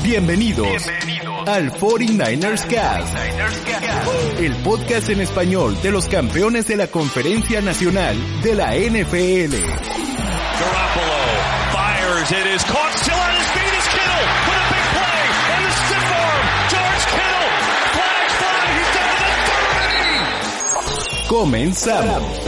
Bienvenidos al 49ers Cast, el podcast en español de los campeones de la Conferencia Nacional de la NFL. Garoppolo fires, it is caught, still on his feet is Kittle with a big play, and the stiff arm, George Kittle, flags fly, he's down to the 30! Comenzamos.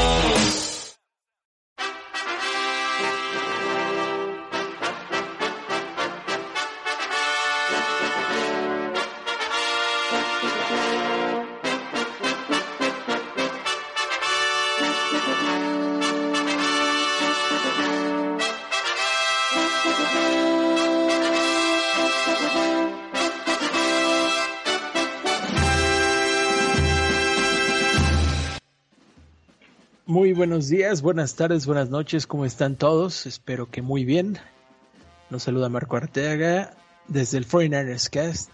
Muy buenos días, buenas tardes, buenas noches, ¿cómo están todos? Espero que muy bien. Nos saluda Marco Arteaga desde el 49ers Cast.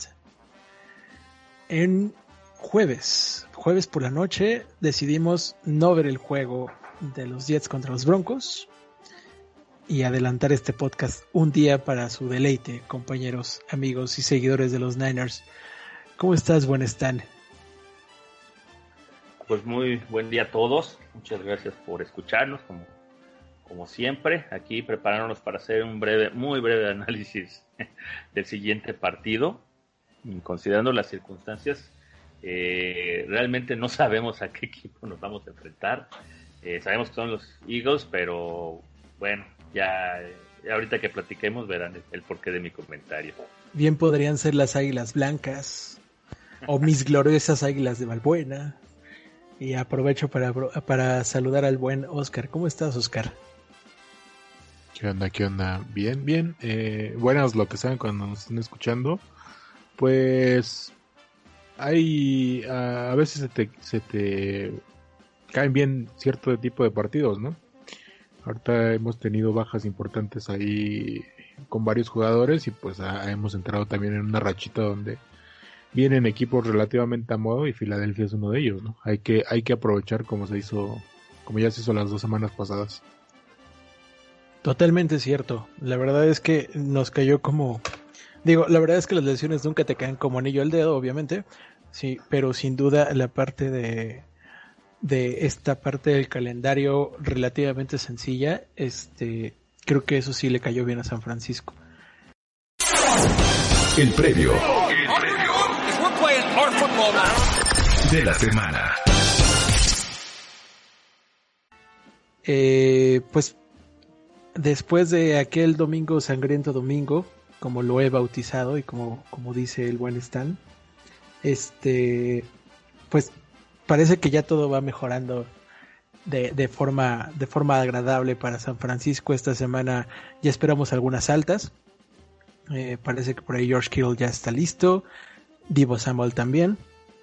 En jueves por la noche decidimos no ver el juego de los Jets contra los Broncos y adelantar este podcast un día para su deleite, compañeros, amigos y seguidores de los Niners. ¿Cómo estás, buen Stan? Pues muy buen día a todos, muchas gracias por escucharnos como siempre, aquí preparándonos para hacer un muy breve análisis del siguiente partido, considerando las circunstancias, realmente no sabemos a qué equipo nos vamos a enfrentar, sabemos que son los Eagles, pero bueno, ya ahorita que platiquemos verán el porqué de mi comentario. Bien podrían ser las Águilas Blancas, o mis gloriosas Águilas de Balbuena. Y aprovecho para saludar al buen Oscar. ¿Cómo estás, Oscar? ¿Qué onda? Bien. Buenas lo que saben cuando nos estén escuchando. Pues hay a veces se te caen bien cierto tipo de partidos, ¿no? Ahorita hemos tenido bajas importantes ahí con varios jugadores y pues hemos entrado también en una rachita donde vienen equipos relativamente a modo y Filadelfia es uno de ellos, ¿no? Hay que aprovechar como ya se hizo las 2 semanas pasadas. Totalmente cierto. La verdad es que nos cayó la verdad es que las lesiones nunca te caen como anillo al dedo, obviamente. Sí, pero sin duda la parte de esta parte del calendario relativamente sencilla, creo que eso sí le cayó bien a San Francisco. El previo de la semana. Pues después de aquel domingo sangriento domingo, como lo he bautizado y como dice el buen Stan, pues parece que ya todo va mejorando de forma agradable para San Francisco. Esta semana ya esperamos algunas altas. Parece que por ahí George Kittle ya está listo, Deebo Samuel también.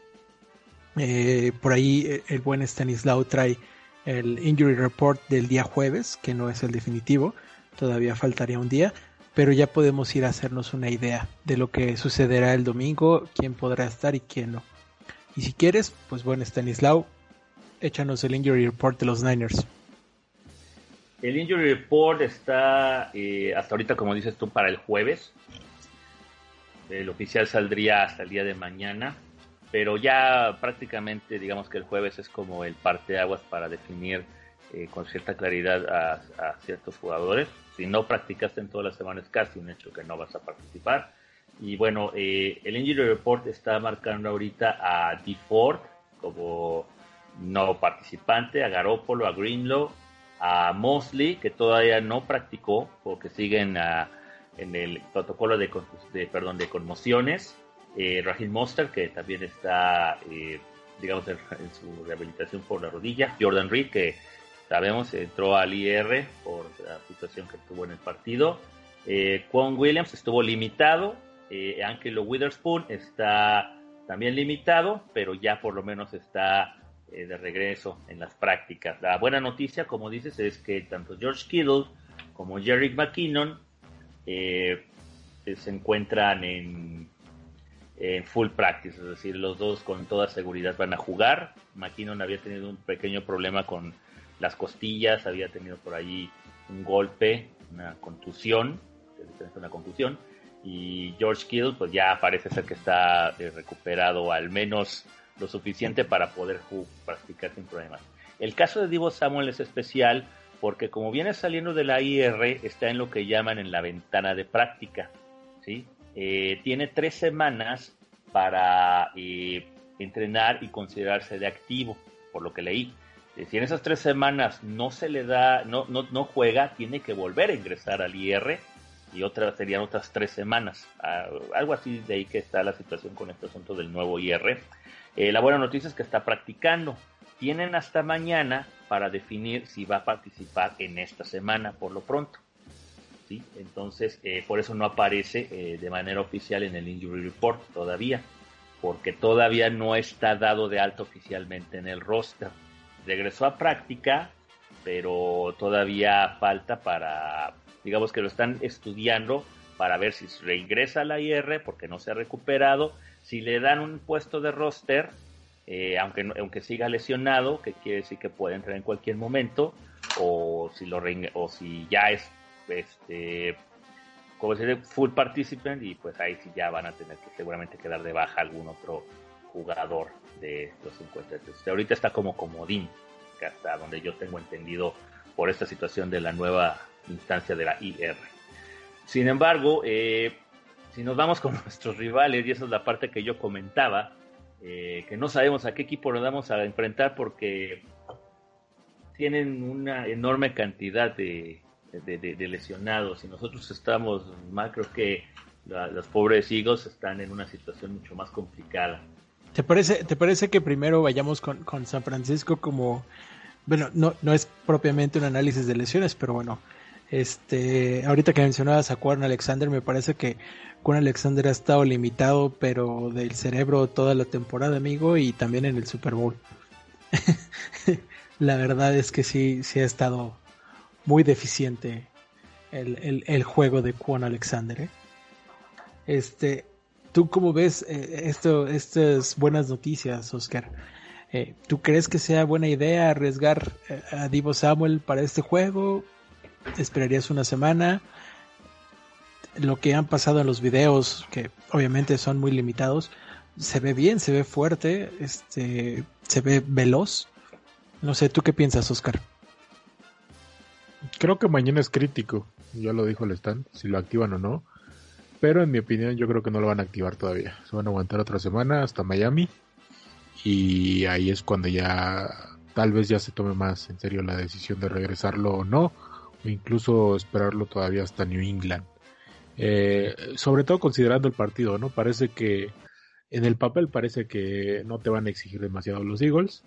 Por ahí el buen Stanislaw trae el injury report del día jueves, que no es el definitivo, todavía faltaría un día, pero ya podemos ir a hacernos una idea de lo que sucederá el domingo, quién podrá estar y quién no. Y si quieres, pues bueno, Stanislaw, échanos el injury report de los Niners. El injury report está hasta ahorita, como dices tú, para el jueves. El oficial saldría hasta el día de mañana, pero ya prácticamente digamos que el jueves es como el parteaguas para definir con cierta claridad a ciertos jugadores. Si no practicaste en todas las semanas, casi un hecho que no vas a participar. Y bueno, el injury report está marcando ahorita a Dee Ford como no participante, a Garoppolo, a Greenlaw, a Mosley, que todavía no practicó porque siguen en el protocolo de conmociones, Raheem Mostert, que también está digamos en su rehabilitación por la rodilla, Jordan Reed, que sabemos entró al IR por la situación que tuvo en el partido, Quan Williams estuvo limitado, Angelo Witherspoon está también limitado, pero ya por lo menos está de regreso en las prácticas. La buena noticia, como dices, es que tanto George Kittle como Jerick McKinnon se encuentran en full practice, es decir, los dos con toda seguridad van a jugar. McKinnon había tenido un pequeño problema con las costillas, había tenido por ahí un golpe, una contusión, y George Kittle pues ya parece ser que está recuperado al menos lo suficiente para poder practicar sin problemas. El caso de Deebo Samuel es especial porque como viene saliendo de la IR, está en lo que llaman en la ventana de práctica, ¿sí? Tiene 3 semanas para entrenar y considerarse de activo, por lo que leí. Si en esas 3 semanas no se le da, no juega, tiene que volver a ingresar al IR y serían otras 3 semanas. Algo así de ahí que está la situación con este asunto del nuevo IR. La buena noticia es que está practicando. Tienen hasta mañana para definir si va a participar en esta semana por lo pronto, ¿sí? Entonces, por eso no aparece de manera oficial en el Injury Report todavía, porque todavía no está dado de alta oficialmente en el roster. Regresó a práctica, pero todavía falta para, digamos que lo están estudiando para ver si reingresa a la IR porque no se ha recuperado, si le dan un puesto de roster, aunque siga lesionado, que quiere decir que puede entrar en cualquier momento, o si ya es como se dice, full participant, y pues ahí sí ya van a tener que seguramente quedar de baja algún otro jugador de los 53. Ahorita está como comodín, que hasta donde yo tengo entendido por esta situación de la nueva instancia de la IR. Sin embargo, si nos vamos con nuestros rivales, y esa es la parte que yo comentaba, que no sabemos a qué equipo nos vamos a enfrentar porque tienen una enorme cantidad de lesionados y nosotros estamos mal. Creo que los pobres Eagles están en una situación mucho más complicada. ¿Te parece que primero vayamos con San Francisco como, bueno, no es propiamente un análisis de lesiones, pero bueno, ahorita que mencionabas a Kwon Alexander, me parece que Kwon Alexander ha estado limitado, pero del cerebro toda la temporada, amigo, y también en el Super Bowl. La verdad es que sí ha estado muy deficiente el juego de Kwon Alexander, ¿Tú cómo ves estas buenas noticias, Oscar? ¿Tú crees que sea buena idea arriesgar a Deebo Samuel para este juego? ¿Esperarías una semana? Lo que han pasado en los videos, que obviamente son muy limitados, se ve bien, se ve fuerte, se ve veloz. No sé, ¿tú qué piensas, Oscar? Creo que mañana es crítico, ya lo dijo el Stan, si lo activan o no. Pero en mi opinión yo creo que no lo van a activar todavía. Se van a aguantar otra semana hasta Miami. Y ahí es cuando ya tal vez ya se tome más en serio la decisión de regresarlo o no. O incluso esperarlo todavía hasta New England. Sobre todo considerando el partido, ¿no? Parece que en el papel parece que no te van a exigir demasiado los Eagles.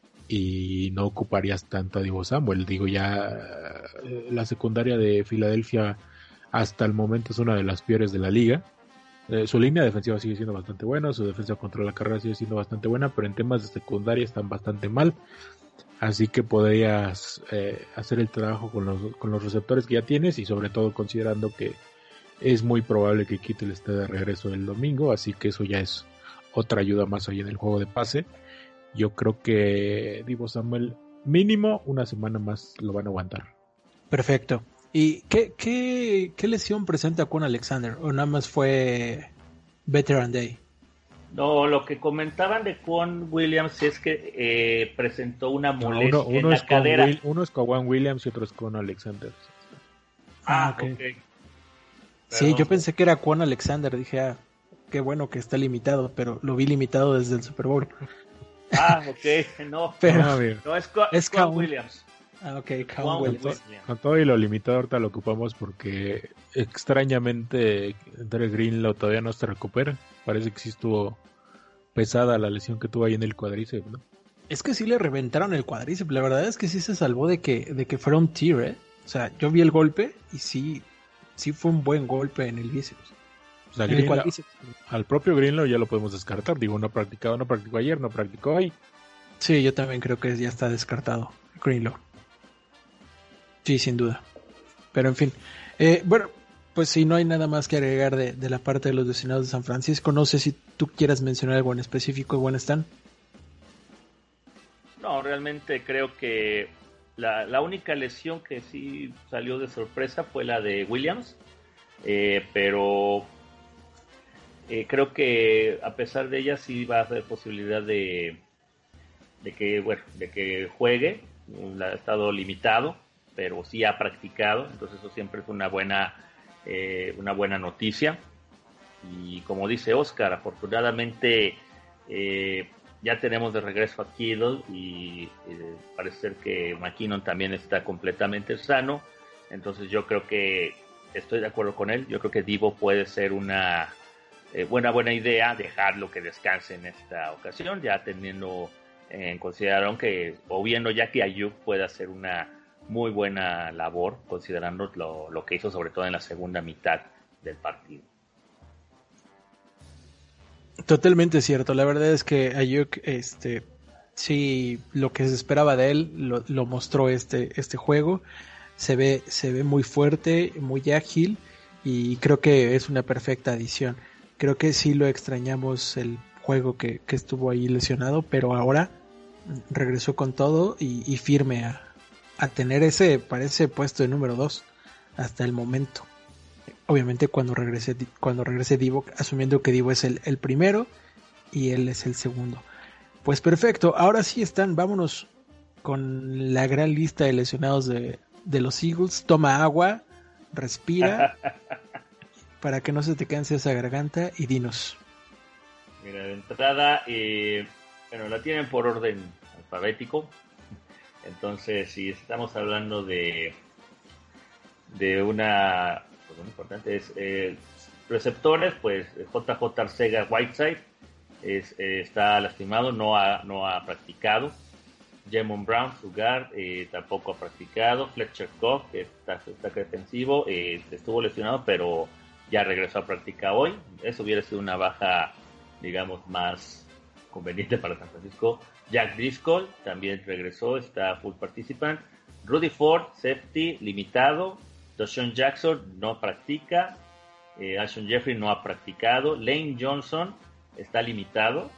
Y no ocuparías tanto a Deebo Samuel. Digo, ya la secundaria de Filadelfia hasta el momento es una de las peores de la liga. Su línea defensiva sigue siendo bastante buena, su defensa contra la carrera sigue siendo bastante buena, pero en temas de secundaria están bastante mal. Así que podrías hacer el trabajo con los receptores que ya tienes, y sobre todo considerando que es muy probable que Kittle esté de regreso el domingo, así que eso ya es otra ayuda más ahí en el juego de pase. Yo creo que Deebo Samuel mínimo una semana más lo van a aguantar. Perfecto. ¿Y qué lesión presenta Kwon Alexander? ¿O nada más fue Veteran Day? No, lo que comentaban de Kwon Williams es que presentó una molestia en la cadera. Uno es Kwon Williams y otro es Kwon Alexander. Okay. Sí, yo pensé que era Kwon Alexander. Dije, qué bueno que está limitado, pero lo vi limitado desde el Super Bowl. Ok, no. Pero no es Kwon Williams. Kwon Williams. Con todo y lo limitado ahorita lo ocupamos porque extrañamente Dre Greenlaw todavía no se recupera. Parece que sí estuvo pesada la lesión que tuvo ahí en el cuádriceps, ¿no? Es que sí le reventaron el cuádriceps. La verdad es que sí se salvó de que fuera un tear, O sea, yo vi el golpe y sí fue un buen golpe en el bíceps. O sea, al propio Greenlaw ya lo podemos descartar. Digo, no practicó ayer, no practicó hoy. Sí, yo también creo que ya está descartado Greenlaw. Sí, sin duda. Pero en fin. Bueno, pues si no hay nada más que agregar de la parte de los lesionados de San Francisco. No sé si tú quieras mencionar algo en específico, buen Stan. No, realmente creo que la única lesión que sí salió de sorpresa fue la de Williams. Pero creo que a pesar de ella sí va a haber posibilidad de que juegue. Ha estado limitado, pero sí ha practicado, entonces eso siempre es una buena noticia. Y como dice Oscar, afortunadamente ya tenemos de regreso a Kittle y parece ser que McKinnon también está completamente sano, entonces yo creo que estoy de acuerdo con él. Yo creo que Deebo puede ser una buena idea dejarlo que descanse en esta ocasión, ya teniendo en consideración que, o viendo ya que Ayuk puede hacer una muy buena labor, considerando lo que hizo sobre todo en la segunda mitad del partido. Totalmente cierto. La verdad es que Ayuk, sí, lo que se esperaba de él lo mostró este juego. Se ve muy fuerte, muy ágil, y creo que es una perfecta adición. Creo que sí lo extrañamos el juego que estuvo ahí lesionado, pero ahora regresó con todo y firme a tener parece puesto de número 2 hasta el momento. Obviamente cuando regrese Deebo, asumiendo que Deebo es el primero y él es el segundo. Pues perfecto, ahora sí vámonos con la gran lista de lesionados de los Eagles. Toma agua, respira para que no se te canse esa garganta y dinos. Mira, de entrada, la tienen por orden alfabético. Entonces, si estamos hablando de una, pues lo importante es receptores, pues JJ Arcega-Whiteside está lastimado, no ha practicado. Jamon Brown, su guard, tampoco ha practicado. Fletcher Cox, que está defensivo, estuvo lesionado, pero ya regresó a practicar hoy. Eso hubiera sido una baja, digamos, más conveniente para San Francisco. Jack Driscoll también regresó, está full participant. Rudy Ford, safety, limitado. DeSean Jackson no practica. Alshon Jeffrey no ha practicado. Lane Johnson está limitado.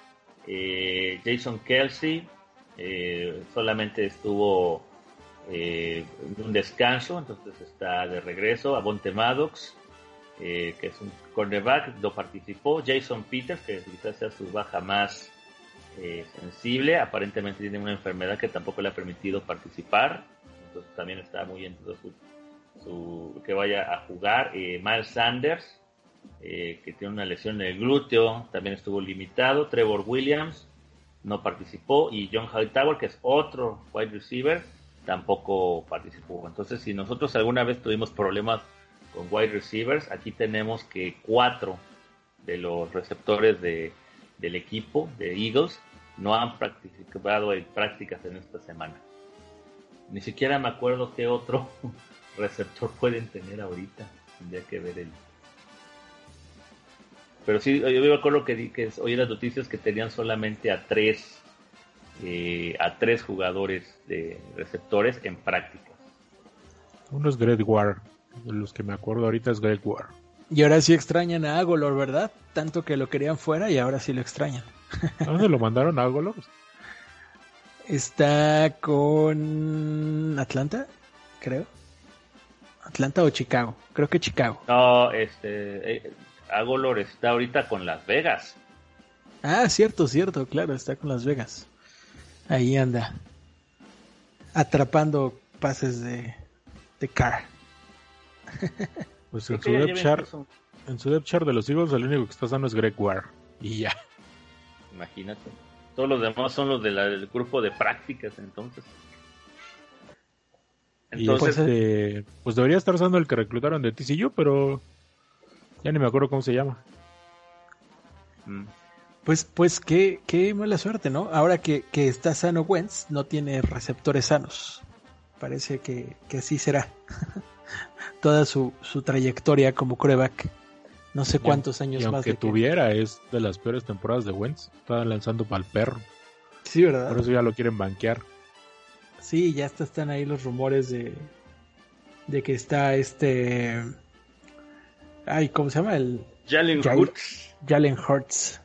Jason Kelce solamente estuvo en un descanso, entonces está de regreso. Avonte Maddox, que es un cornerback, no participó. Jason Peters, que quizás sea su baja más sensible, aparentemente tiene una enfermedad que tampoco le ha permitido participar, entonces también está muy en su que vaya a jugar. Miles Sanders, que tiene una lesión en el glúteo, también estuvo limitado. Trevor Williams no participó, y John Hightower, que es otro wide receiver, tampoco participó. Entonces, si nosotros alguna vez tuvimos problemas con wide receivers, aquí tenemos que 4 de los receptores del equipo de Eagles no han participado en prácticas en esta semana. Ni siquiera me acuerdo qué otro receptor pueden tener ahorita. Tendría que ver Pero sí, yo me acuerdo que oí las noticias que tenían solamente a 3 jugadores de receptores en prácticas. Uno es Greg Ward, de los que me acuerdo ahorita es Greg Ward. Y ahora sí extrañan a Agolor, ¿verdad? Tanto que lo querían fuera y ahora sí lo extrañan. ¿A dónde lo mandaron a Agolor? Está con Atlanta, creo. ¿Atlanta o Chicago? Creo que Chicago. No, Agolor está ahorita con Las Vegas. Ah, cierto, claro, está con Las Vegas. Ahí anda, atrapando pases de Carr. Pues en su depth chart de los Eagles, el único que está sano es Greg Ward. Y ya. Imagínate. Todos los demás son los del grupo de prácticas, entonces. Y pues debería estar usando el que reclutaron de TCU, pero ya ni me acuerdo cómo se llama. Pues qué mala suerte, ¿no? Ahora que está sano Wentz, no tiene receptores sanos. Parece que así será. Toda su trayectoria como quarterback. No sé cuántos años más. Aunque tuviera, es de las peores temporadas de Wentz. Estaba lanzando para el perro. Sí, ¿verdad? Por eso ya lo quieren banquear. Sí, ya están ahí los rumores de que está ay, ¿cómo se llama? Jalen Hurts.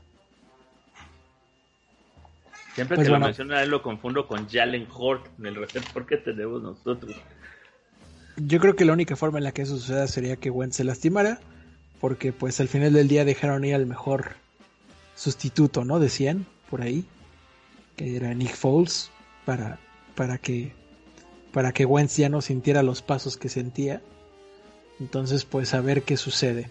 Siempre que lo menciono a él lo confundo con Jalen Hurts, el receptor que tenemos nosotros. Yo creo que la única forma en la que eso suceda sería que Wentz se lastimara, porque pues al final del día dejaron ir al mejor sustituto, ¿no? Decían por ahí, que era Nick Foles, para que Wentz ya no sintiera los pasos que sentía. Entonces, pues a ver qué sucede.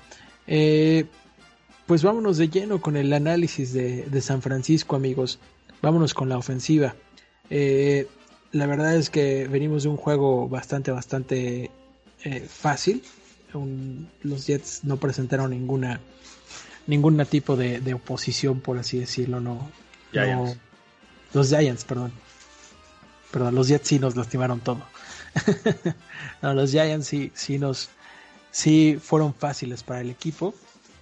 Pues vámonos de lleno con el análisis de San Francisco, amigos. Vámonos con la ofensiva. La verdad es que venimos de un juego bastante fácil. Los Jets no presentaron ningún tipo de oposición, por así decirlo. Los Giants, perdón, los Jets sí nos lastimaron todo. No, los Giants sí fueron fáciles para el equipo.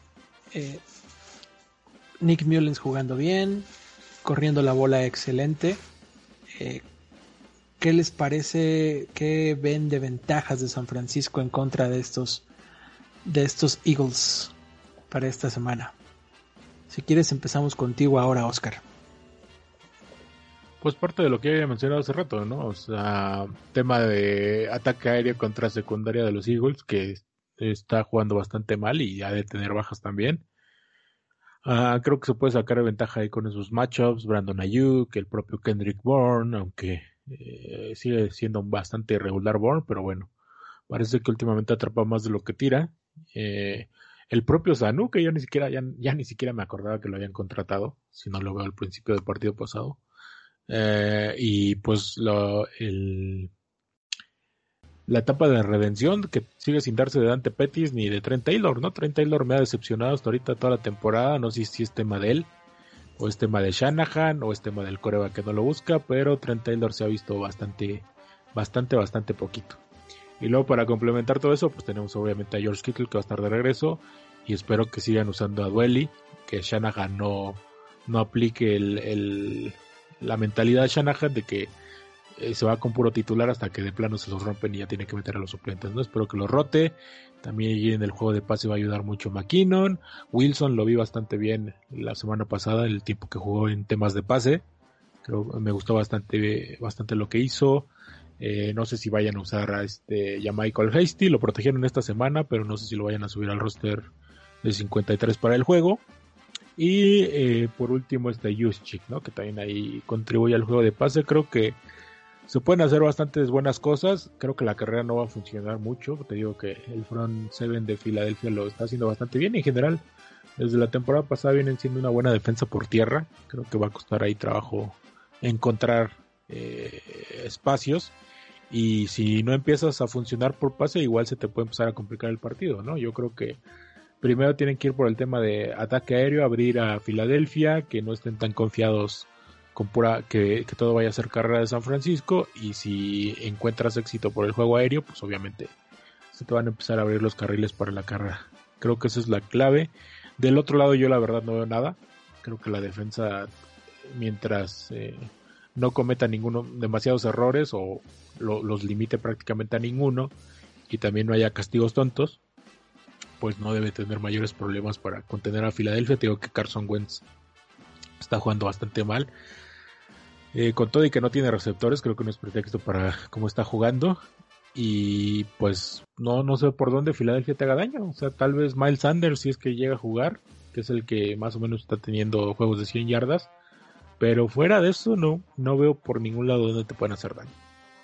Nick Mullens jugando bien, corriendo la bola excelente. ¿Qué les parece? ¿Qué ven de ventajas de San Francisco en contra de estos Eagles para esta semana? Si quieres empezamos contigo ahora, Oscar. Pues parte de lo que había mencionado hace rato, ¿no? O sea, tema de ataque aéreo contra secundaria de los Eagles, que está jugando bastante mal y ha de tener bajas también. Creo que se puede sacar ventaja ahí con esos matchups, Brandon Ayuk, el propio Kendrick Bourne, aunque sigue siendo bastante irregular Bourne, pero bueno, parece que últimamente atrapa más de lo que tira. El propio Sanu, que yo ya ni siquiera me acordaba que lo habían contratado, si no lo veo al principio del partido pasado. Y pues la etapa de redención que sigue sin darse de Dante Pettis ni de Trent Taylor, ¿no? Trent Taylor me ha decepcionado hasta ahorita toda la temporada. No sé si es tema de él, o es tema de Shanahan, o es tema del quarterback que no lo busca, pero Trent Taylor se ha visto bastante poquito. Y luego para complementar todo eso, pues tenemos obviamente a George Kittle, que va a estar de regreso, y espero que sigan usando a Dwelley, que Shanahan no aplique la mentalidad de Shanahan de que se va con puro titular hasta que de plano se los rompen y ya tiene que meter a los suplentes, ¿no? Espero que los rote. También en el juego de pase va a ayudar mucho McKinnon. Wilson lo vi bastante bien la semana pasada, el tiempo que jugó en temas de pase. Creo que me gustó bastante lo que hizo. No sé si vayan a usar a Michael Hasty, lo protegieron esta semana, pero no sé si lo vayan a subir al roster de 53 para el juego. Y por último Juszczyk, ¿no? Que también ahí contribuye al juego de pase. Creo que se pueden hacer bastantes buenas cosas. Creo que la carrera no va a funcionar mucho. Te digo que el front seven de Filadelfia lo está haciendo bastante bien. En general, desde la temporada pasada vienen siendo una buena defensa por tierra. Creo que va a costar ahí trabajo encontrar espacios. Y si no empiezas a funcionar por pase, igual se te puede empezar a complicar el partido, ¿no? Yo creo que primero tienen que ir por el tema de ataque aéreo, abrir a Filadelfia, que no estén tan confiados con que todo vaya a ser carrera de San Francisco, y si encuentras éxito por el juego aéreo, pues obviamente se te van a empezar a abrir los carriles para la carrera. Creo que esa es la clave. Del otro lado yo la verdad no veo nada. Creo que la defensa, mientras no cometa demasiados errores o los limite prácticamente a ninguno, y también no haya castigos tontos, pues no debe tener mayores problemas para contener a Filadelfia. Te digo que Carson Wentz está jugando bastante mal. Con todo y que no tiene receptores, creo que no es pretexto para cómo está jugando. Y pues no sé por dónde Filadelfia te haga daño. O sea, tal vez Miles Sanders, si es que llega a jugar, que es el que más o menos está teniendo juegos de 100 yardas. Pero fuera de eso, no veo por ningún lado donde te pueden hacer daño.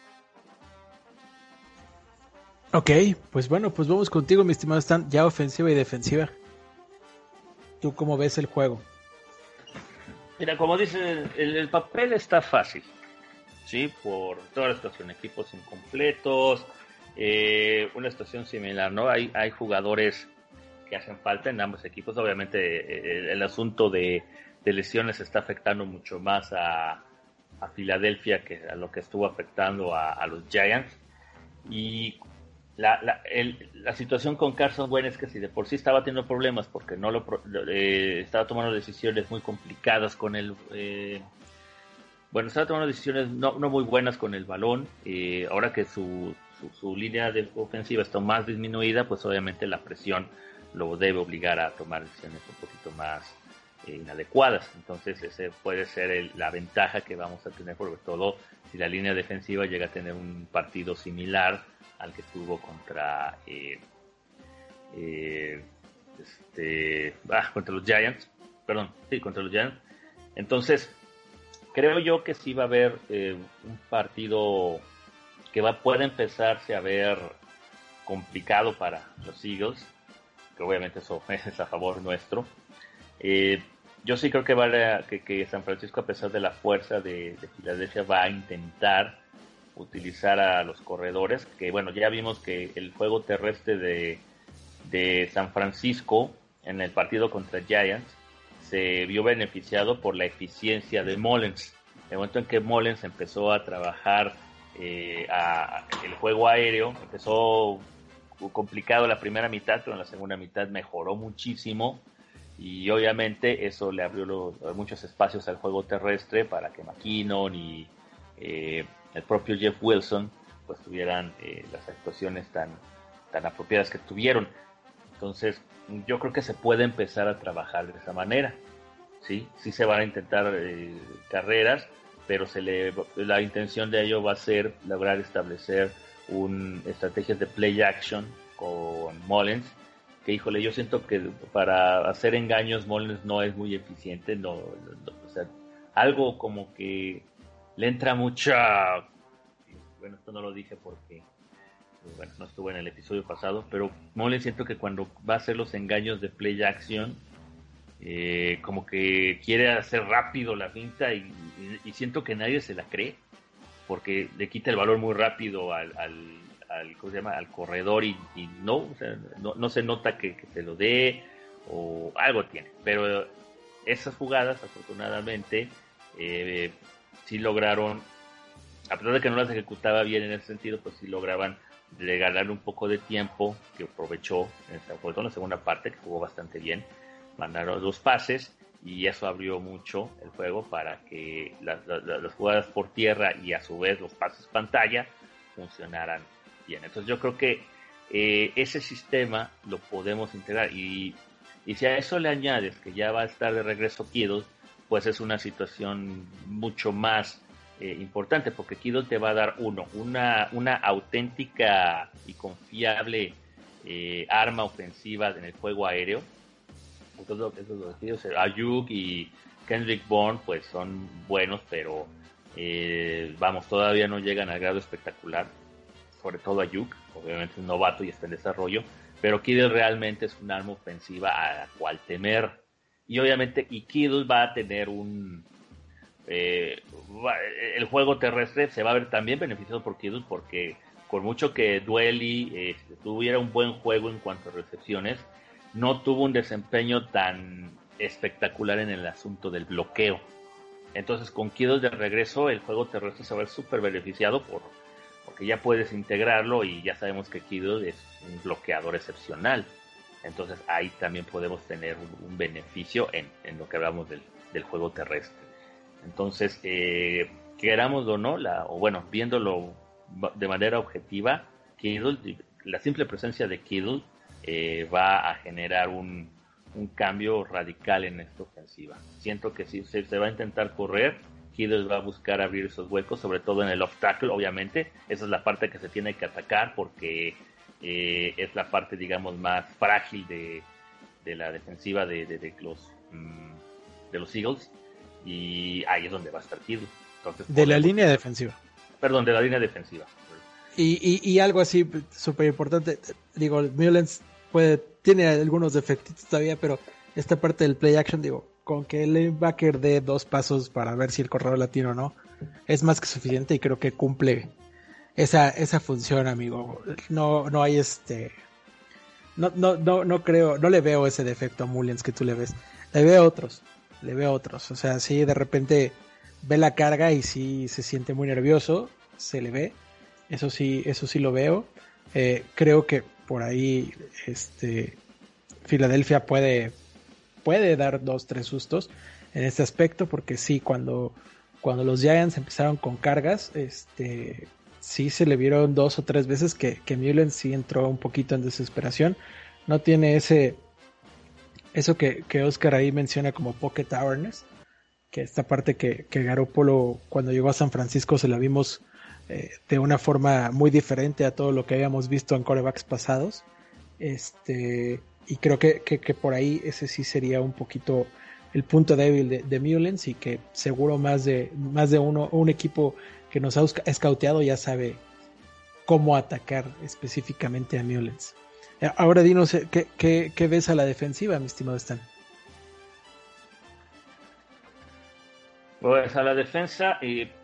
Ok, pues bueno, pues vamos contigo, mi estimado Stan, ya ofensiva y defensiva. ¿Tú cómo ves el juego? Mira, como dicen, el papel está fácil, ¿sí? Por toda la situación, equipos incompletos, una situación similar, ¿no? Hay jugadores que hacen falta en ambos equipos. Obviamente el asunto de lesiones está afectando mucho más a Filadelfia que a lo que estuvo afectando a los Giants. Y la situación con Carson Wentz es que si de por sí estaba teniendo problemas porque estaba tomando decisiones muy complicadas con el estaba tomando decisiones no muy buenas con el balón, ahora que su línea de ofensiva está más disminuida, pues obviamente la presión lo debe obligar a tomar decisiones un poquito más inadecuadas. Entonces ese puede ser la ventaja que vamos a tener, sobre todo si la línea defensiva llega a tener un partido similar al que tuvo contra contra los Giants. Contra los Giants. Entonces, creo yo que sí va a haber un partido que puede empezarse a ver complicado para los Eagles, que obviamente eso es a favor nuestro. Yo sí creo que San Francisco, a pesar de la fuerza de Filadelfia, va a intentar utilizar a los corredores, que bueno, ya vimos que el juego terrestre de San Francisco en el partido contra Giants se vio beneficiado por la eficiencia de Mullens. En el momento en que Mullens empezó a trabajar el juego aéreo, empezó complicado la primera mitad, pero en la segunda mitad mejoró muchísimo, y obviamente eso le abrió muchos espacios al juego terrestre para que McKinnon y el propio Jeff Wilson pues tuvieran las actuaciones tan apropiadas que tuvieron. Entonces yo creo que se puede empezar a trabajar de esa manera. Sí se van a intentar carreras, pero la intención de ello va a ser lograr establecer estrategias de play action con Mullens, que híjole, yo siento que para hacer engaños Mullens no es muy eficiente, o sea, algo como que le entra mucha, bueno, esto no lo dije porque no estuve en el episodio pasado, pero Mullens siento que cuando va a hacer los engaños de play action, como que quiere hacer rápido la finta y siento que nadie se la cree, porque le quita el valor muy rápido al ¿cómo se llama? Al corredor y no, o sea, no se nota que se lo dé o algo tiene. Pero esas jugadas, afortunadamente, sí lograron, a pesar de que no las ejecutaba bien en ese sentido, pues sí lograban regalarle un poco de tiempo, que aprovechó sobre todo en la segunda parte, que jugó bastante bien. Mandaron 2 pases y eso abrió mucho el juego para que las jugadas por tierra y a su vez los pases pantalla funcionaran bien. Entonces yo creo que ese sistema lo podemos integrar, y si a eso le añades que ya va a estar de regreso Kittle, pues es una situación mucho más importante, porque Kittle te va a dar una auténtica y confiable arma ofensiva en el juego aéreo. Entonces, Ayuk y Kendrick Bourne pues son buenos, pero todavía no llegan al grado espectacular, sobre todo Ayuk, obviamente es un novato y está en desarrollo, pero Kittle realmente es un arma ofensiva a la cual temer, y obviamente Kittle va a tener el juego terrestre se va a ver también beneficiado por Kittle, porque por mucho que Dwelley tuviera un buen juego en cuanto a recepciones, no tuvo un desempeño tan espectacular en el asunto del bloqueo. Entonces con Kittle de regreso el juego terrestre se va a ver súper beneficiado porque ya puedes integrarlo, y ya sabemos que Kittle es un bloqueador excepcional. Entonces ahí también podemos tener un beneficio en lo que hablamos del juego terrestre. Entonces, queramos o no, viéndolo de manera objetiva, Kittle, la simple presencia de Kittle va a generar un cambio radical en esta ofensiva. Siento que si se va a intentar correr, Kittle va a buscar abrir esos huecos, sobre todo en el off tackle, obviamente. Esa es la parte que se tiene que atacar, porque es la parte, digamos, más frágil de la defensiva de los Eagles, y ahí es donde va a estar Kittle. Entonces, de la línea defensiva. Perdón, de la línea defensiva. Y algo así súper importante, digo, Mullens tiene algunos defectitos todavía, pero esta parte del play action, digo, con que el linebacker dé 2 pasos para ver si el corredor latino o no, es más que suficiente, y creo que cumple esa función, amigo. No hay no creo, no le veo ese defecto a Mullens que tú le ves. Le veo otros, o sea, sí, de repente ve la carga y sí se siente muy nervioso, se le ve, eso sí lo veo. Creo que por ahí Filadelfia puede dar 2-3 sustos en este aspecto, porque sí, cuando los Giants empezaron con cargas, sí se le vieron 2 o 3 veces que Mullens sí entró un poquito en desesperación. No tiene eso que Oscar ahí menciona como pocket awareness, que esta parte que Garoppolo cuando llegó a San Francisco se la vimos de una forma muy diferente a todo lo que habíamos visto en quarterbacks pasados. y creo que por ahí ese sí sería un poquito el punto débil de Mullens, y que seguro más de uno, un equipo que nos ha escauteado ya sabe cómo atacar específicamente a Mullens. Ahora dinos, ¿qué ves a la defensiva, mi estimado Stan? Pues a la defensa,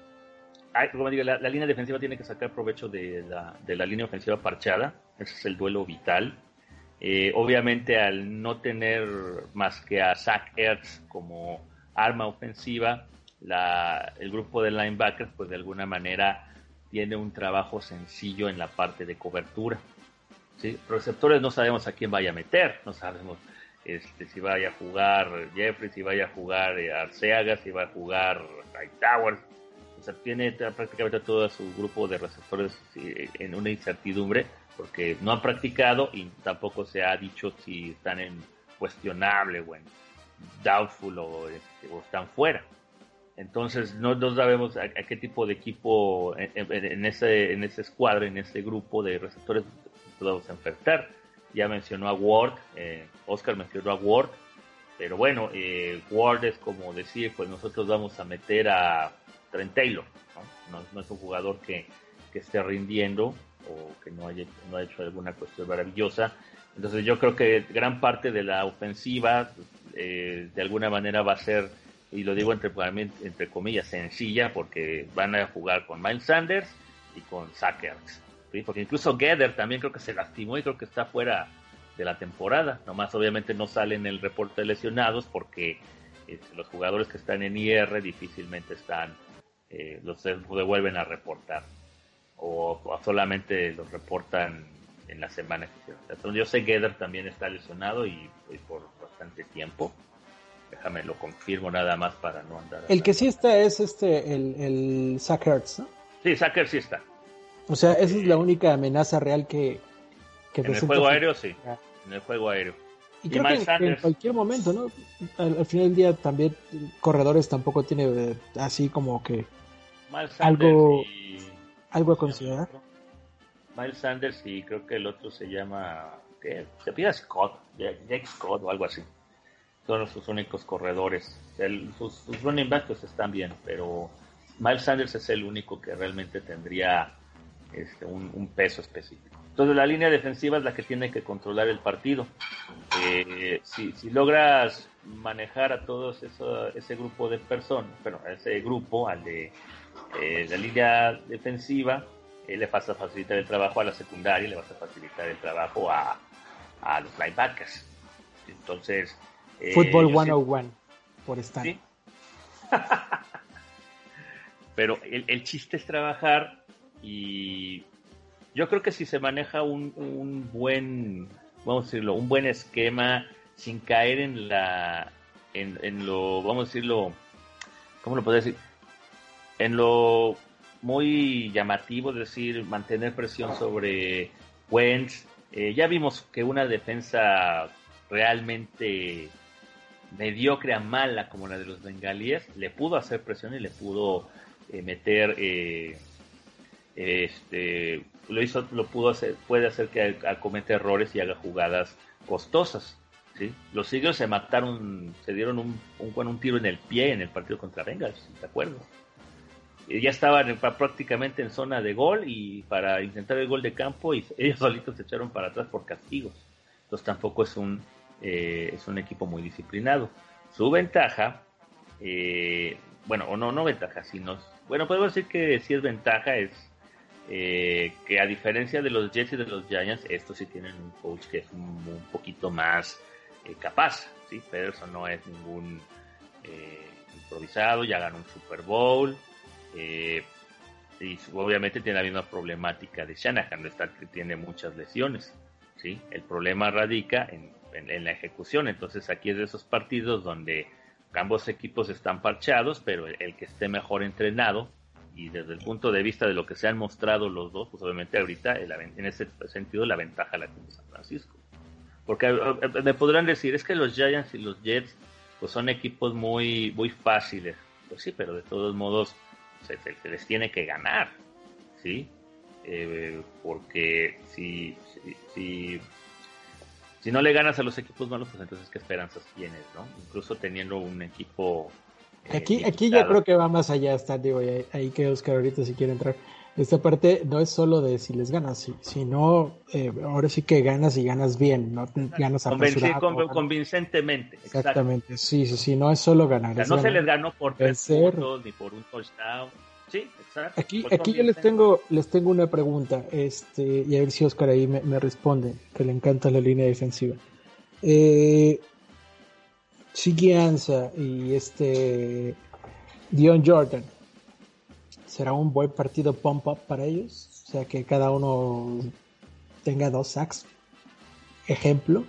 como digo, la línea defensiva tiene que sacar provecho de la línea ofensiva parchada. Ese es el duelo vital. Obviamente, al no tener más que a Zach Ertz como arma ofensiva, el grupo de linebackers, pues de alguna manera tiene un trabajo sencillo en la parte de cobertura. ¿Sí? Receptores no sabemos a quién vaya a meter, no sabemos si vaya a jugar Jeffrey, si vaya a jugar Arceaga, si va a jugar Towers. O sea, tiene prácticamente todo su grupo de receptores en una incertidumbre, porque no han practicado y tampoco se ha dicho si están en cuestionable o en doubtful o están fuera. Entonces no sabemos a qué tipo de equipo en ese escuadro, en ese grupo de receptores podemos enfrentar. Ya mencionó a Ward, Oscar mencionó a Ward, pero bueno, Ward es como decir, pues nosotros vamos a meter a Trent Taylor, no es un jugador que esté rindiendo o que no ha hecho alguna cuestión maravillosa. Entonces yo creo que gran parte de la ofensiva de alguna manera va a ser, y lo digo entre comillas, sencilla, porque van a jugar con Miles Sanders y con Zach Ertz, ¿sí? Porque incluso Gether también creo que se lastimó y creo que está fuera de la temporada. Nomás obviamente no sale en el reporte de lesionados porque los jugadores que están en IR difícilmente los vuelven a reportar o solamente los reportan en la semana que hicieron. Entonces yo sé que Gether también está lesionado y por bastante tiempo. Déjame lo confirmo nada más para no andar. El que sí está es el Zach Ertz, ¿no? Sí, Zach Ertz sí está. O sea, esa es la única amenaza real que en el juego aéreo, sí. En el juego aéreo. Y creo que en cualquier momento, ¿no? Al final del día también corredores tampoco tiene así como que algo a considerar. Miles Sanders y creo que el otro se llama, ¿qué? Se pide Scott, Jake Scott o algo así. Son sus únicos corredores. Sus running backs están bien, pero Miles Sanders es el único que realmente tendría un peso específico. Entonces la línea defensiva es la que tiene que controlar el partido. Si logras manejar a todos ese grupo de personas, ese grupo, al de la línea defensiva, le vas a facilitar el trabajo a la secundaria, le vas a facilitar el trabajo a los linebackers. Entonces Fútbol 101 por estar. ¿Sí? Pero el chiste es trabajar, y yo creo que si se maneja un buen, vamos a decirlo, un buen esquema sin caer en lo, vamos a decirlo, ¿cómo lo puedo decir? En lo muy llamativo, es decir, mantener presión sobre Wentz. Ya vimos que una defensa realmente mediocre a mala como la de los bengalíes le pudo hacer presión y le pudo meter puede hacer que cometa errores y haga jugadas costosas, ¿sí? Los Eagles se dieron un tiro en el pie en el partido contra Bengals, ¿de acuerdo? Ya estaban prácticamente en zona de gol y para intentar el gol de campo, y ellos solitos se echaron para atrás por castigos. Entonces tampoco es un equipo muy disciplinado. Su ventaja, no ventaja, sino, podemos decir que sí es ventaja, es que a diferencia de los Jets y de los Giants, estos sí tienen un coach que es un poquito más capaz, ¿sí? Pero eso no es ningún improvisado, ya ganó un Super Bowl, y obviamente tiene la misma problemática de Shanahan, que tiene muchas lesiones, ¿sí? El problema radica en la ejecución. Entonces aquí es de esos partidos donde ambos equipos están parchados, pero el que esté mejor entrenado, y desde el punto de vista de lo que se han mostrado los dos, pues obviamente ahorita en ese sentido la ventaja la tiene San Francisco. Porque me podrán decir, es que los Giants y los Jets pues son equipos muy, muy fáciles. Pues sí, pero de todos modos se les tiene que ganar, ¿sí? Porque si Si no le ganas a los equipos malos, pues entonces qué esperanzas tienes, ¿no? Incluso teniendo un equipo... Aquí yo creo que va más allá, digo, ahí que Oscar ahorita si quiere entrar. Esta parte no es solo de si les ganas, sino ahora sí que ganas y ganas bien, no ganas apresurado. Convincentemente. Exactamente, sí, no es solo ganar. O sea, no se les ganó por 3 puntos ni por un touchdown. Sí, exacto. Aquí yo les tengo una pregunta, y a ver si Oscar ahí me responde, que le encanta la línea defensiva. Siggy Ansah y Dion Jordan, ¿será un buen partido pump up para ellos? O sea, que cada uno tenga 2 sacks. Ejemplo.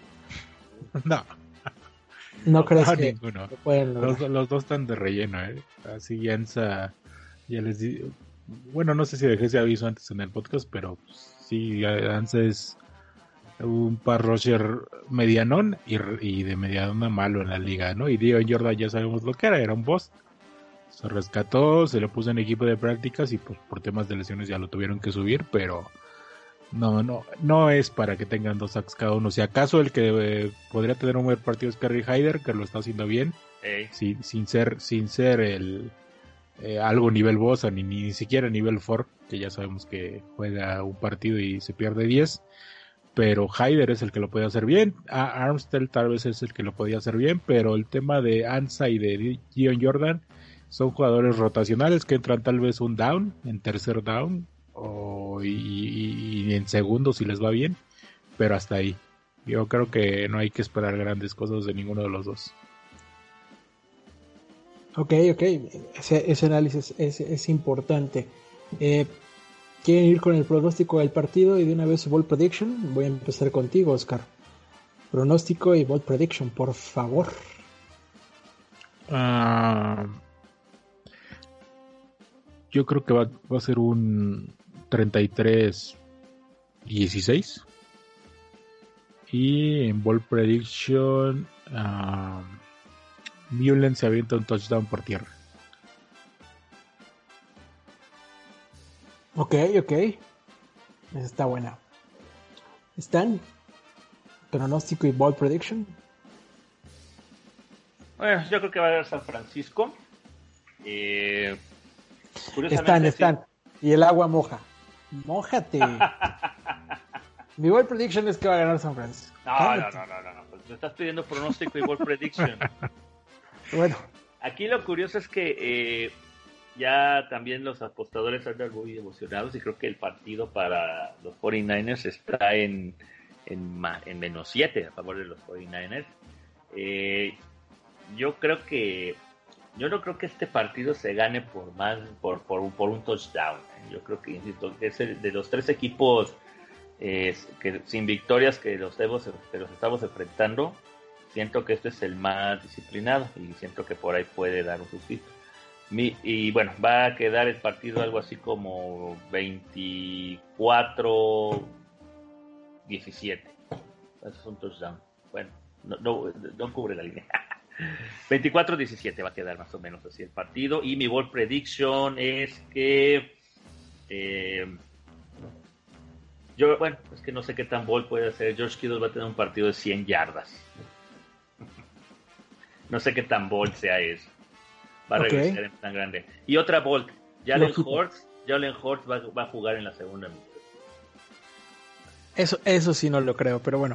No crees que ninguno. Pueden los dos están de relleno, Así Ansah, ya les di, bueno, no sé si dejé ese aviso antes en el podcast, pero sí, Ansah es un pass rusher medianón y de medianona malo en la liga, ¿no? Y Dion Jordan ya sabemos lo que era un boss. Se rescató, se le puso en equipo de prácticas y pues por temas de lesiones ya lo tuvieron que subir, pero no es para que tengan 2 sacks cada uno. Si acaso el que podría tener un buen partido es Kerry Hyder, que lo está haciendo bien, sin ser el algo nivel Bosa, ni siquiera nivel Ford, que ya sabemos que juega un partido y se pierde 10, pero Hyder es el que lo puede hacer bien. Armstead tal vez es el que lo podía hacer bien, pero el tema de Ansah y de Dion Jordan son jugadores rotacionales que entran tal vez un down, en tercer down, y en segundo si les va bien, pero hasta ahí. Yo creo que no hay que esperar grandes cosas de ninguno de los dos. Ok, ese análisis es importante. ¿Quieren ir con el pronóstico del partido y de una vez su bold prediction? Voy a empezar contigo, Oscar. Pronóstico y bold prediction, por favor. Yo creo que va a ser un 33-16. Y en bold prediction, Mullen se avienta un touchdown por tierra. Ok. Esa está buena. ¿Están? Pronóstico y bold prediction. Bueno, yo creo que va a ganar San Francisco. Curiosamente, Están. Y el agua moja. Mójate. Mi bold prediction es que va a ganar San Francisco. No. Pues me estás pidiendo pronóstico y bold prediction. Bueno. Aquí lo curioso es que ya también los apostadores andan muy emocionados y creo que el partido para los 49ers está en menos 7 a favor de los 49ers. Yo no creo que este partido se gane por un touchdown. Yo creo que, insisto, es de los 3 equipos que sin victorias que los estamos enfrentando. Siento que este es el más disciplinado y siento que por ahí puede dar un sustito. Y bueno, va a quedar el partido algo así como 24-17. Eso es un touchdown. Bueno, no cubre la línea. 24-17 va a quedar más o menos así el partido. Y mi bold prediction es que es que no sé qué tan bold puede hacer. George Kittle va a tener un partido de 100 yardas. No sé qué tan bold sea eso. Va a regresar en tan grande. Y otra bold, Jalen Hurts va a jugar en la segunda mitad. Eso sí no lo creo, pero bueno.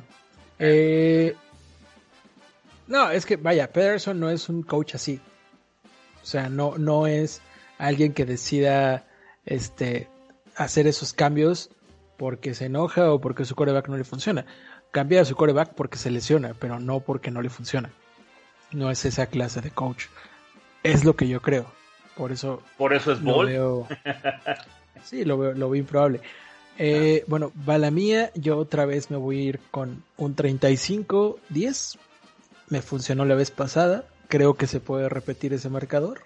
No, es que vaya, Pederson no es un coach así. O sea, no es alguien que decida hacer esos cambios porque se enoja o porque su quarterback no le funciona. Cambia a su quarterback porque se lesiona, pero no porque no le funciona. No es esa clase de coach. Es lo que yo creo. Por eso es bold. Sí, lo veo improbable. Bueno, va la mía. Yo otra vez me voy a ir con un 35-10. Me funcionó la vez pasada. Creo que se puede repetir ese marcador.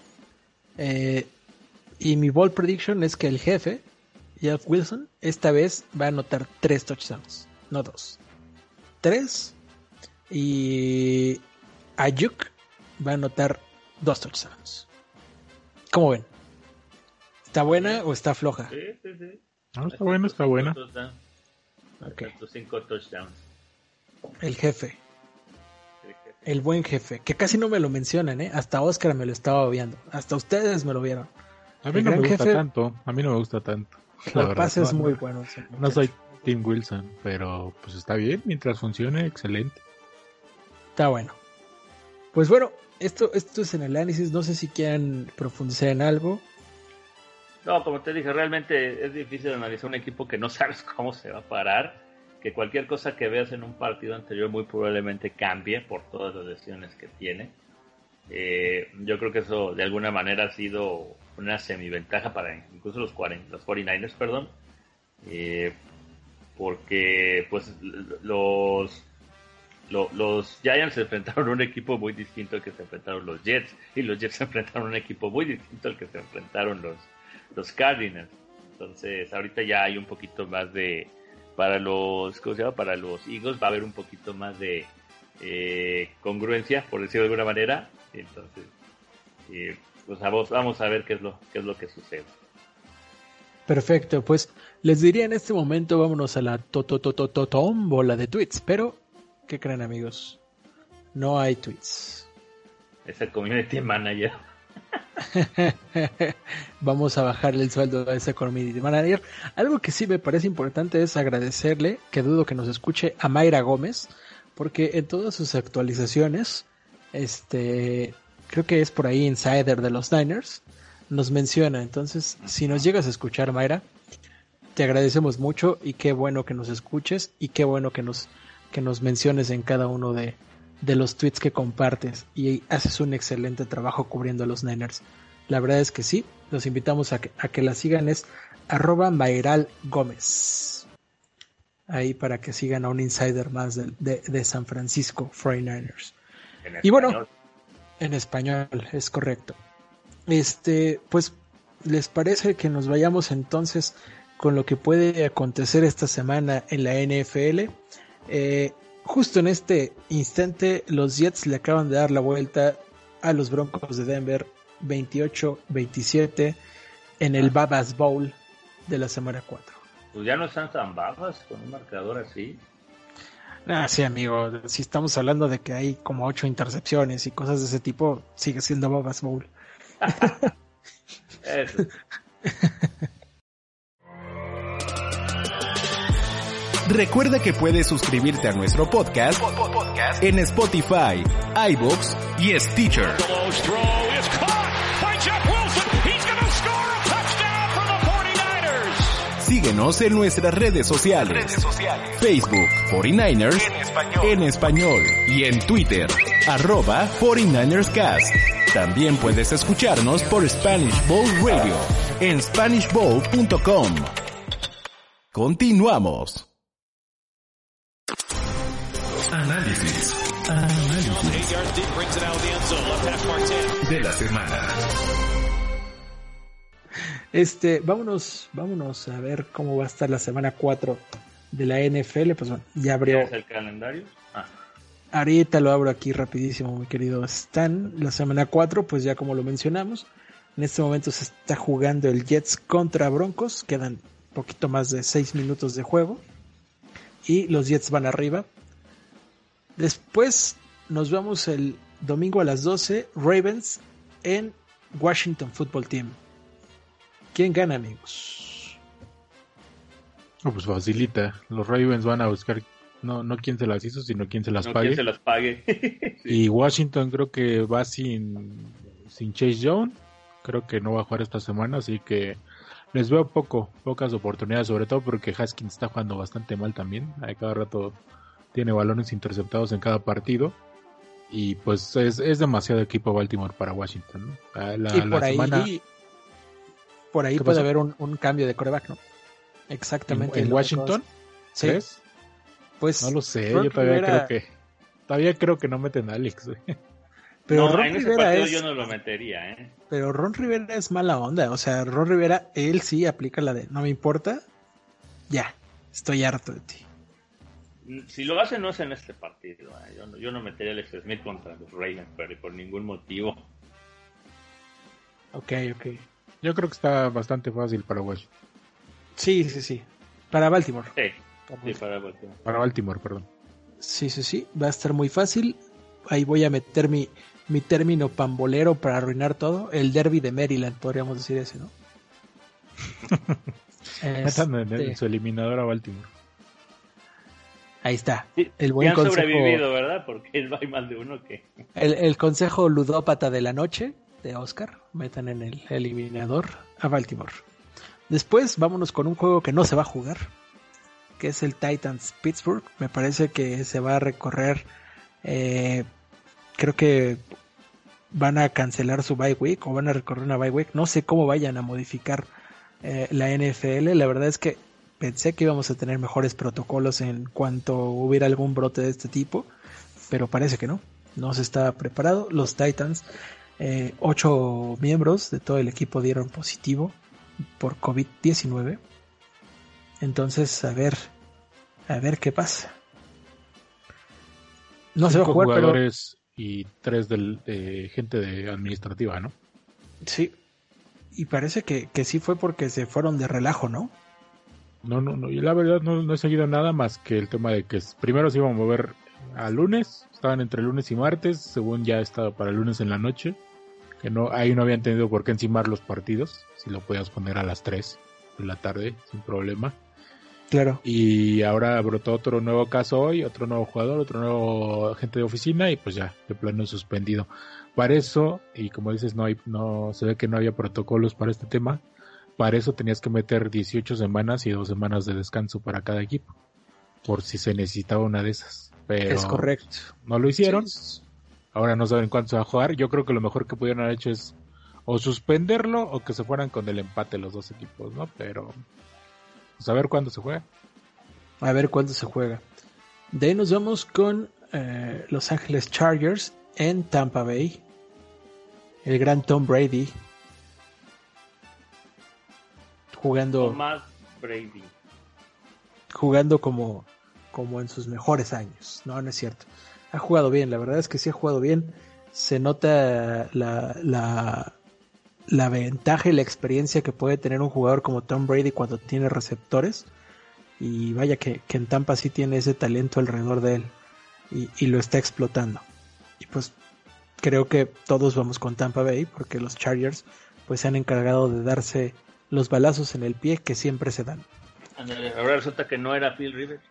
Y mi bold prediction es que el jefe, Jeff Wilson, esta vez va a anotar 3 touchdowns, no 2. 3. Y Ayuk va a anotar 2 touchdowns. ¿Cómo ven? ¿Está buena o está floja? Sí. No, está buena. Okay. 5 touchdowns. El jefe. El buen jefe, que casi no me lo mencionan, hasta Oscar me lo estaba obviando, hasta ustedes me lo vieron. A mí no me gusta tanto, El pase es muy bueno. No soy Tim Wilson, pero pues está bien, mientras funcione, excelente. Está bueno. Pues bueno, esto es el análisis, no sé si quieran profundizar en algo. No, como te dije, realmente es difícil analizar un equipo que no sabes cómo se va a parar, que cualquier cosa que veas en un partido anterior muy probablemente cambie por todas las lesiones que tiene. Yo creo que eso de alguna manera ha sido una semiventaja para incluso los 49ers, porque pues los Giants se enfrentaron a un equipo muy distinto al que se enfrentaron los Jets, y los Jets se enfrentaron a un equipo muy distinto al que se enfrentaron los Cardinals. Entonces ahorita ya hay un poquito más de para los Eagles va a haber un poquito más de congruencia, por decirlo de alguna manera. Entonces pues vamos a ver qué es lo que sucede. Perfecto, pues les diría en este momento vámonos a la tómbola de tweets, pero ¿qué creen, amigos? No hay tweets. Es el community manager. Vamos a bajarle el sueldo a ese community manager. Algo que sí me parece importante es agradecerle, que dudo que nos escuche, a Mayra Gómez, porque en todas sus actualizaciones, creo que es por ahí Insider de los Niners, nos menciona. Entonces, si nos llegas a escuchar, Mayra, te agradecemos mucho, y qué bueno que nos escuches, y qué bueno que nos menciones en cada uno de los tweets que compartes, y haces un excelente trabajo cubriendo a los Niners. La verdad es que sí, los invitamos a que la sigan, es @mayralgomez. Ahí para que sigan a un insider más de San Francisco 49ers. Y bueno, en español, es correcto. Pues, ¿les parece que nos vayamos entonces con lo que puede acontecer esta semana en la NFL? Justo en este instante, los Jets le acaban de dar la vuelta a los Broncos de Denver 28-27 en el Babas Bowl de la semana 4. Pues ya no están tan babas con un marcador así. Sí, amigo, si estamos hablando de que hay como 8 intercepciones y cosas de ese tipo, sigue siendo Babas Bowl. Eso. Recuerda que puedes suscribirte a nuestro podcast en Spotify, iVoox y Stitcher. Síguenos en nuestras redes sociales. Facebook 49ers en español y en Twitter @49erscast. También puedes escucharnos por Spanish Bowl Radio en SpanishBowl.com. Continuamos. Análisis de la semana. Vámonos a ver cómo va a estar la semana 4 de la NFL. Pues bueno, ya abrió. ¿Es el calendario? Ahorita lo abro aquí rapidísimo, mi querido Stan. La semana 4, pues ya como lo mencionamos, en este momento se está jugando el Jets contra Broncos. Quedan poquito más de 6 minutos de juego y los Jets van arriba. Después nos vamos el domingo a las 12, Ravens en Washington Football Team. ¿Quién gana, amigos? Pues facilita. Los Ravens van a buscar no quién se las hizo, sino quién se las pague. Quién se las pague. Sí. Y Washington creo que va sin Chase Young. Creo que no va a jugar esta semana, así que les veo pocas oportunidades, sobre todo porque Haskins está jugando bastante mal también. A cada rato tiene balones interceptados en cada partido. Y pues es demasiado equipo Baltimore para Washington, ¿no? Por ahí puede haber un cambio de quarterback, ¿no? Exactamente. ¿En Washington? ¿Sí? ¿Crees? Pues no lo sé, yo todavía creo que no meten a Alex. Pero no, Ron en Rivera ese yo no lo metería, Pero Ron Rivera es mala onda, o sea, Ron Rivera, él sí aplica la de no me importa, ya, estoy harto de ti. Si lo hace no es en este partido, yo no metería a Alex Smith contra los Ravens, pero por ningún motivo. Ok. Yo creo que está bastante fácil para Washington. Sí. Para Baltimore. Sí, para Baltimore. Para Baltimore, perdón. Sí, va a estar muy fácil. Ahí voy a meter mi término pambolero para arruinar todo. El derby de Maryland, podríamos decir ese, ¿no? Metan en su eliminador a Baltimore. Ahí está. Sí, el buen han consejo, sobrevivido, ¿verdad? Porque hay más de uno que... el consejo ludópata de la noche de Oscar. Metan en el eliminador a Baltimore. Después vámonos con un juego que no se va a jugar, que es el Titans Pittsburgh. Me parece que se va a recorrer, creo que van a cancelar su bye week o van a recorrer una bye week. No sé cómo vayan a modificar la NFL. La verdad es que pensé que íbamos a tener mejores protocolos en cuanto hubiera algún brote de este tipo, pero parece que no se está preparado. Los Titans, 8 miembros de todo el equipo dieron positivo por COVID-19. Entonces, a ver qué pasa. No se va a jugar, jugadores y 3 de gente de administrativa, ¿no? Sí. Y parece que sí fue porque se fueron de relajo, ¿no? No, yo la verdad no he seguido nada más que el tema de que primero se iban a mover a lunes, estaban entre lunes y martes, según ya estaba para el lunes en la noche, que ahí no habían tenido por qué encimar los partidos, si lo podías poner a las 3 de la tarde sin problema. Claro. Y ahora brotó otro nuevo caso hoy, otro nuevo jugador, otro nuevo agente de oficina y pues ya, de plano suspendido. Para eso, y como dices, no se ve que no había protocolos para este tema. Para eso tenías que meter 18 semanas y 2 semanas de descanso para cada equipo, por si se necesitaba una de esas. Pero es correcto. No lo hicieron. Sí. Ahora no saben cuánto se va a jugar. Yo creo que lo mejor que pudieron haber hecho es o suspenderlo o que se fueran con el empate los dos equipos, ¿no? Pero pues a ver cuándo se juega. A ver cuándo se juega. De ahí nos vamos con Los Ángeles Chargers en Tampa Bay. El gran Tom Brady jugando como en sus mejores años. No es cierto. Ha jugado bien, la verdad es que sí ha jugado bien. Se nota la ventaja y la experiencia que puede tener un jugador como Tom Brady cuando tiene receptores. Y vaya que en Tampa sí tiene ese talento alrededor de él y lo está explotando. Y pues creo que todos vamos con Tampa Bay porque los Chargers pues se han encargado de darse los balazos en el pie que siempre se dan. Ahora resulta que no era Phil Rivers.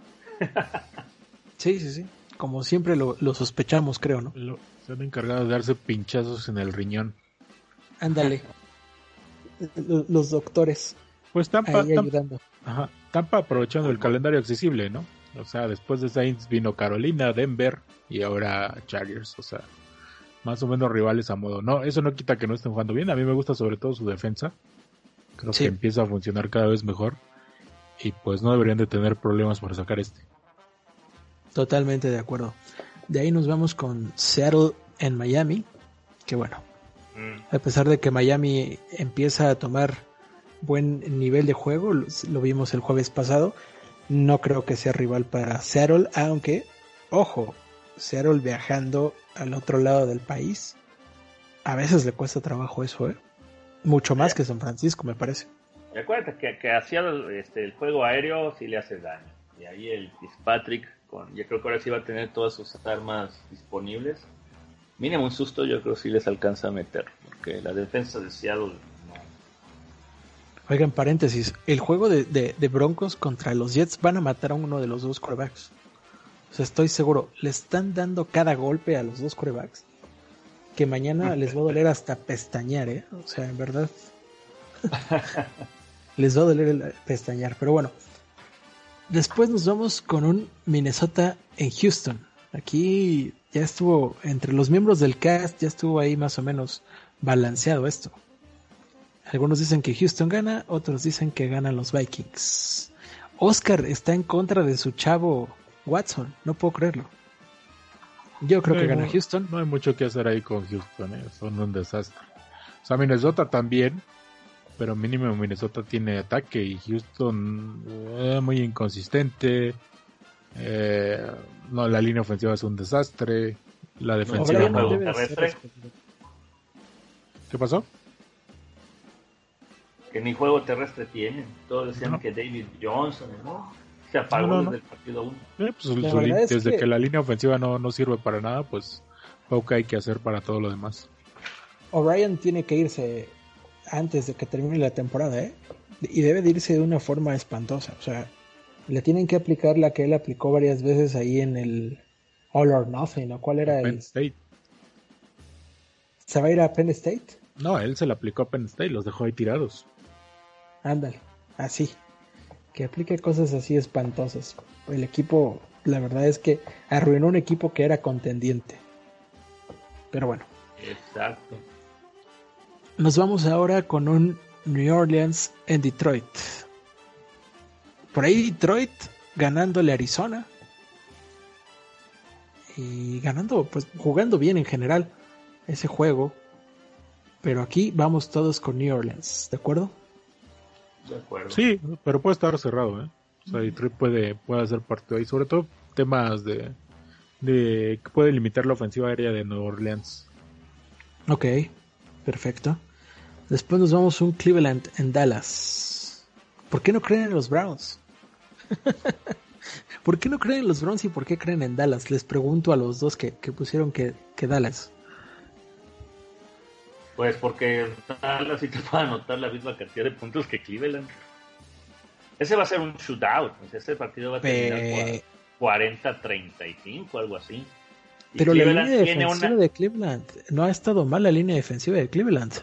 Sí. Como siempre lo sospechamos, creo, ¿no? Se han encargado de darse pinchazos en el riñón. Ándale. Los doctores. Pues Tampa ayudando. Tampa aprovechando el calendario accesible, ¿no? O sea, después de Saints vino Carolina, Denver y ahora Chargers. O sea, más o menos rivales a modo. No, eso no quita que no estén jugando bien. A mí me gusta sobre todo su defensa. Creo que empieza a funcionar cada vez mejor. Y pues no deberían de tener problemas para sacar Totalmente de acuerdo. De ahí nos vamos con Seattle en Miami. Que bueno, a pesar de que Miami empieza a tomar buen nivel de juego, lo vimos el jueves pasado, no creo que sea rival para Seattle, aunque, ojo, Seattle viajando al otro lado del país, a veces le cuesta trabajo eso, mucho más que San Francisco, me parece. Y acuérdate que hacia el juego aéreo sí le hace daño, y ahí el Fitzpatrick, yo creo que ahora sí va a tener todas sus armas disponibles, mínimo un susto yo creo que sí les alcanza a meter, porque la defensa de Seattle... Oigan, paréntesis, el juego de Broncos contra los Jets van a matar a uno de los dos quarterbacks. O sea, estoy seguro, le están dando cada golpe a los dos quarterbacks que mañana les va a doler hasta pestañear, O sea, en verdad les va a doler el pestañear, pero bueno. Después nos vamos con un Minnesota en Houston. Aquí ya estuvo, entre los miembros del cast, ya estuvo ahí más o menos balanceado esto. Algunos dicen que Houston gana, otros dicen que ganan los Vikings. Oscar está en contra de su chavo Watson, no puedo creerlo. Yo creo que gana Houston. No hay mucho que hacer ahí con Houston, son un desastre. O sea, Minnesota también, pero mínimo Minnesota tiene ataque y Houston muy inconsistente. No, la línea ofensiva es un desastre. La defensiva no. ¿Qué pasó? Que ni juego terrestre tienen. Todos decían que David Johnson, ¿no? Se apagó No. desde el partido 1. Pues La verdad es desde que- que la línea ofensiva no sirve para nada, pues poco hay que hacer para todo lo demás. O'Brien tiene que irse antes de que termine la temporada, ¿eh? Y debe de irse de una forma espantosa. O sea, le tienen que aplicar la que él aplicó varias veces ahí en el All or Nothing, ¿no? ¿Cuál era Penn el? State. ¿Se va a ir a Penn State? No, él se la aplicó a Penn State, los dejó ahí tirados. Ándale, así. Que aplique cosas así espantosas. El equipo, la verdad es que arruinó un equipo que era contendiente. Pero bueno. Exacto. Nos vamos ahora con un New Orleans en Detroit. Por ahí Detroit ganándole a Arizona. Y ganando, pues jugando bien en general ese juego. Pero aquí vamos todos con New Orleans, ¿de acuerdo? De acuerdo. Sí, pero puede estar cerrado, ¿eh? O sea, Detroit puede hacer partido ahí, sobre todo temas de que puede limitar la ofensiva aérea de Nueva Orleans. Ok, perfecto. Después nos vamos a un Cleveland en Dallas. ¿Por qué no creen en los Browns? ¿Por qué no creen en los Browns y por qué creen en Dallas? Les pregunto a los dos que pusieron que Dallas. Pues porque Dallas sí te puede anotar la misma cantidad de puntos que Cleveland. Ese va a ser un shootout. Ese partido va a terminar 40-35, algo así. Y Pero la Cleveland línea tiene defensiva una... de Cleveland, no ha estado mal la línea defensiva de Cleveland.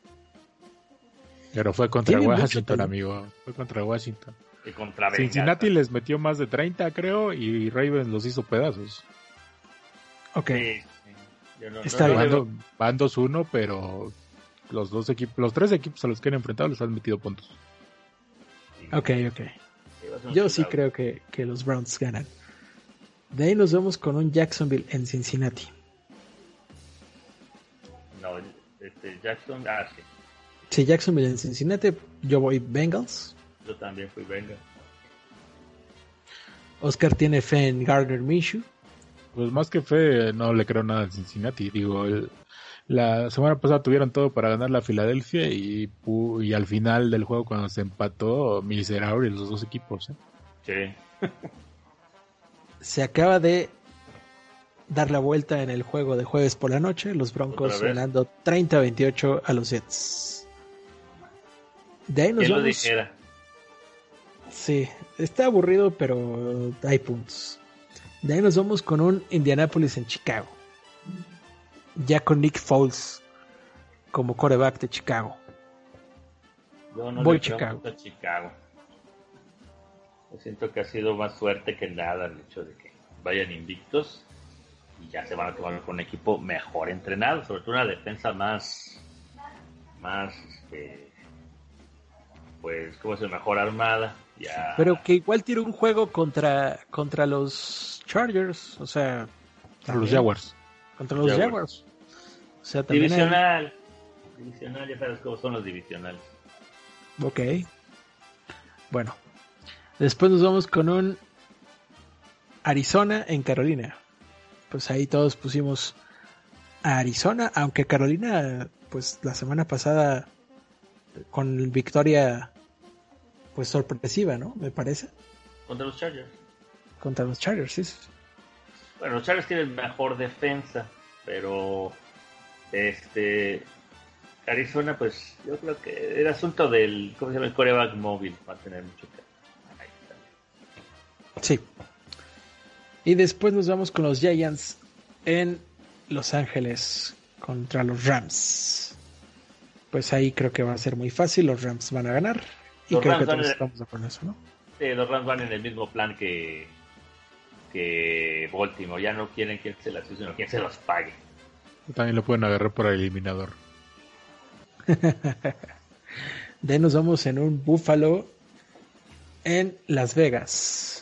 Pero fue contra Tiene mucho Washington, talento. amigo. Fue contra Washington. Y contra Cincinnati Bengals. les metió más de 30, creo, y Ravens los hizo pedazos. Ok, Sí, sí. Yo no- Está no bien. le veo- Van 2-1, pero los tres equipos a los que han enfrentado les han metido puntos. ok. Sí, va a ser un Yo sí shootout. creo que los Browns ganan. De ahí nos vemos con un Jacksonville en Cincinnati. No, Jackson... sí. Si Jacksonville en Cincinnati, yo voy Bengals. Yo también fui Bengals. Oscar tiene fe en Gardner Minshew. Pues más que fe, no le creo nada a Cincinnati. Digo, la semana pasada tuvieron todo para ganar la Filadelfia y al final del juego cuando se empató, miserables los dos equipos. Sí. Se acaba de dar la vuelta en el juego de jueves por la noche. Los Broncos Otra vez. ganando 30-28 a los Jets. De ahí nos ¿Quién lo vamos. dijera? Sí, está aburrido, pero hay puntos. De ahí nos vamos con un Indianapolis en Chicago. Ya con Nick Foles como quarterback de Chicago. Yo no Voy le creo Chicago. mucho a Chicago. Yo siento que ha sido más suerte que nada el hecho de que vayan invictos y ya se van a tomar con un equipo mejor entrenado, sobre todo una defensa más pues, ¿cómo es? Mejor armada. Ya. Pero que igual tiene un juego contra los Chargers, o sea, Para los también, Jaguars. contra los Jaguars. Jaguars. O sea, también Divisional, ya sabes cómo son los divisionales. Ok. Bueno. Después nos vamos con un Arizona en Carolina. Pues ahí todos pusimos a Arizona, aunque Carolina, pues la semana pasada con victoria pues sorpresiva, ¿no? Me parece. Contra los Chargers. Contra los Chargers, sí. Bueno, los Chargers tienen mejor defensa, pero Arizona, pues yo creo que el asunto del, ¿cómo se llama? El quarterback móvil va a tener mucho que ver. Ahí está. Sí. Y después nos vamos con los Giants en Los Ángeles contra los Rams. Pues ahí creo que va a ser muy fácil, los Rams van a ganar. Y Los creo Rams que van todos a- estamos de acuerdo en eso, ¿no? Los Rams van en el mismo plan que Baltimore. Ya no quieren quien se las use, sino quien se los pague. También lo pueden agarrar por el eliminador. De ahí nos vamos en un Buffalo en Las Vegas.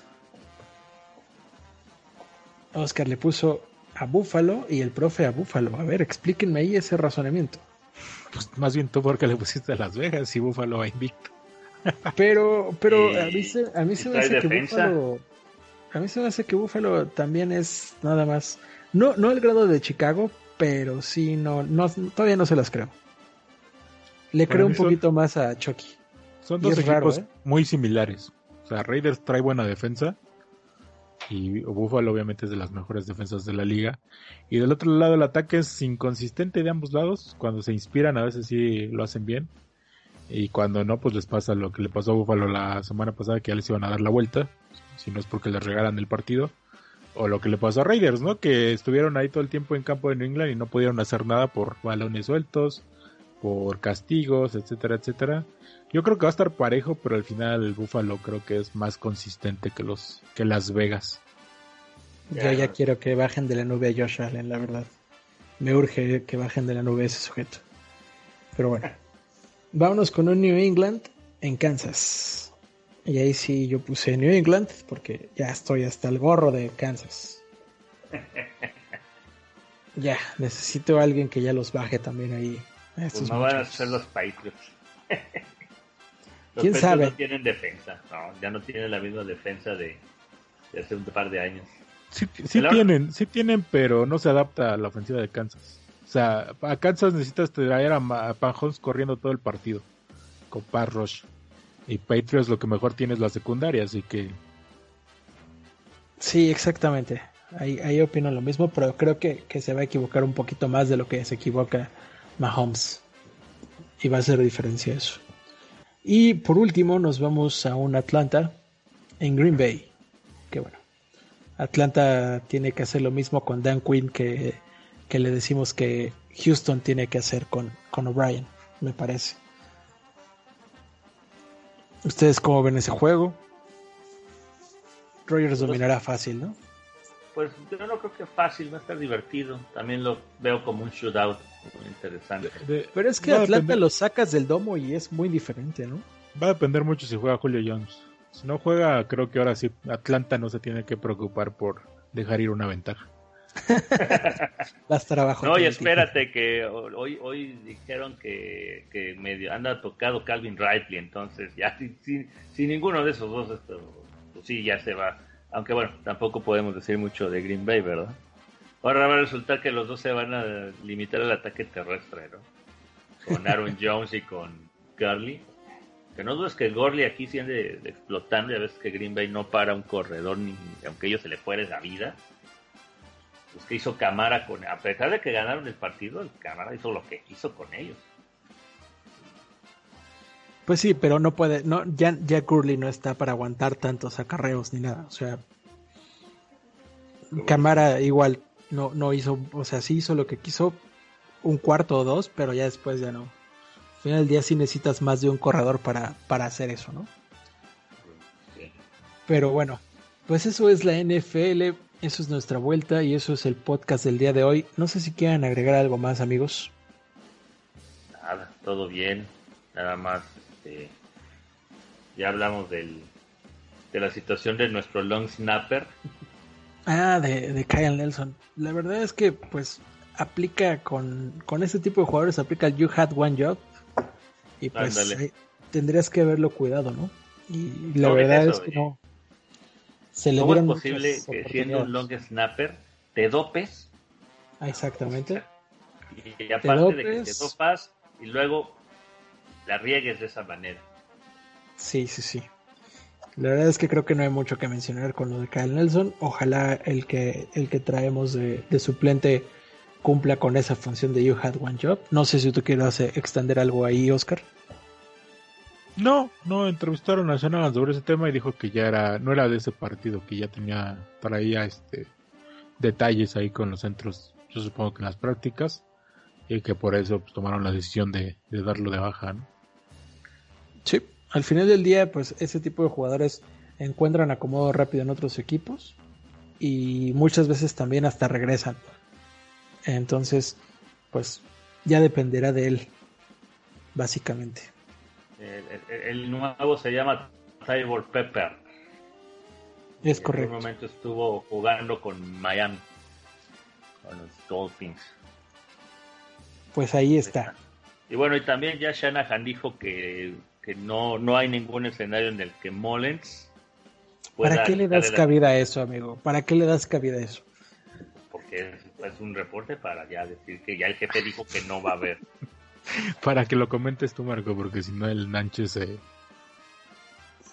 Oscar le puso a Buffalo y el profe a Buffalo. A ver, explíquenme ahí ese razonamiento. Pues más bien tú porque le pusiste a Las Vegas y Buffalo va invicto. Pero Y- a mí se y me hace trae que defensa. Buffalo, a mí se me hace que Buffalo también es nada más, no el grado de Chicago, pero sí no todavía no se las creo. Le Para creo mí un son- poquito más a Chucky. Son Y dos es raro, equipos muy similares. O sea, Raiders trae buena defensa y Buffalo obviamente es de las mejores defensas de la liga. Y del otro lado el ataque es inconsistente de ambos lados. Cuando se inspiran a veces sí lo hacen bien. Y cuando no, pues les pasa lo que le pasó a Buffalo la semana pasada, que ya les iban a dar la vuelta. Si no es porque les regalan el partido. O lo que le pasó a Raiders, ¿no? Que estuvieron ahí todo el tiempo en campo de New England y no pudieron hacer nada por balones sueltos, por castigos, etcétera, etcétera. Yo creo que va a estar parejo, pero al final el Buffalo creo que es más consistente que Las Vegas. Yo ya quiero que bajen de la nube a Josh Allen, la verdad. Me urge que bajen de la nube a ese sujeto. Pero bueno, vámonos con un New England en Kansas. Y ahí sí yo puse New England porque ya estoy hasta el gorro de Kansas. Ya, necesito a alguien que ya los baje también ahí. Pues no van a ser los Patriots. Los ¿Quién Patriots sabe? no tienen defensa. No, ya no tienen la misma defensa de hace un par de años. Sí tienen, pero no se adapta a la ofensiva de Kansas. O sea, a Kansas necesitas traer a Mahomes corriendo todo el partido con pass rush. Y Patriots lo que mejor tiene es la secundaria, así que... Sí, exactamente. Ahí opino lo mismo, pero creo que se va a equivocar un poquito más de lo que se equivoca Mahomes. Y va a hacer diferencia eso. Y por último nos vamos a un Atlanta en Green Bay. Que bueno, Atlanta tiene que hacer lo mismo con Dan Quinn que le decimos que Houston tiene que hacer con O'Brien, me parece. ¿Ustedes cómo ven ese juego? Rodgers dominará fácil, ¿no? Pues yo no creo que fácil, va a estar divertido. También lo veo como un shootout muy interesante. Pero es que Atlanta lo sacas del domo y es muy diferente, ¿no? Va a depender mucho si juega Julio Jones. Si no juega, creo que ahora sí Atlanta no se tiene que preocupar por dejar ir una ventaja. Va a estar abajo. No, y espérate que hoy dijeron que medio anda tocado Calvin Ridley, entonces ya sin ninguno de esos dos, pues sí, ya se va. Aunque bueno, tampoco podemos decir mucho de Green Bay, ¿verdad? Ahora va a resultar que los dos se van a limitar al ataque terrestre, ¿no? Con Aaron Jones y con Gurley. Que no dudes que Gurley aquí sigue explotando, y a veces que Green Bay no para un corredor, ni aunque ellos se le fuere la vida. Pues que hizo Camara a pesar de que ganaron el partido, el Camara hizo lo que hizo con ellos. Pues sí, pero no puede, no, ya Gurley no está para aguantar tantos acarreos ni nada, o sea, Camara igual no hizo, o sea, sí hizo lo que quiso un cuarto o dos, pero ya después ya no. Al final del día sí necesitas más de un corredor para hacer eso, ¿no? Sí. Pero bueno, pues eso es la NFL, eso es nuestra vuelta y eso es el podcast del día de hoy. No sé si quieran agregar algo más, amigos. Nada, todo bien, nada más. Ya hablamos de la situación de nuestro long snapper. De Kyle Nelson. La verdad es que pues aplica con este tipo de jugadores, aplica el you had one job y pues tendrías que haberlo cuidado, ¿no? Y la verdad es que no. ¿Cómo es posible que siendo un long snapper te dopes? Exactamente. Y aparte de que te dopas y luego la riegues de esa manera. Sí. La verdad es que creo que no hay mucho que mencionar con lo de Kyle Nelson. Ojalá el que traemos de suplente cumpla con esa función de you had one job. No sé si tú quieras extender algo ahí, Oscar. No, entrevistaron a Shanahan sobre ese tema y dijo que ya no era de ese partido, que ya traía detalles ahí con los centros, yo supongo que en las prácticas, y que por eso pues, tomaron la decisión de darlo de baja, ¿no? Sí, al final del día, pues ese tipo de jugadores encuentran acomodo rápido en otros equipos y muchas veces también hasta regresan. Entonces, pues ya dependerá de él, básicamente. El nuevo se llama Tybor Pepper. Es correcto. En un momento estuvo jugando con Miami, con los Dolphins. Pues ahí está. Y bueno, y también ya Shanahan dijo que no hay ningún escenario en el que Mullens pueda... ¿Para qué le das cabida a eso, amigo? ¿Para qué le das cabida a eso? Porque es un reporte para ya decir que ya el jefe dijo que no va a haber. Para que lo comentes tú, Marco, porque si no el Nanche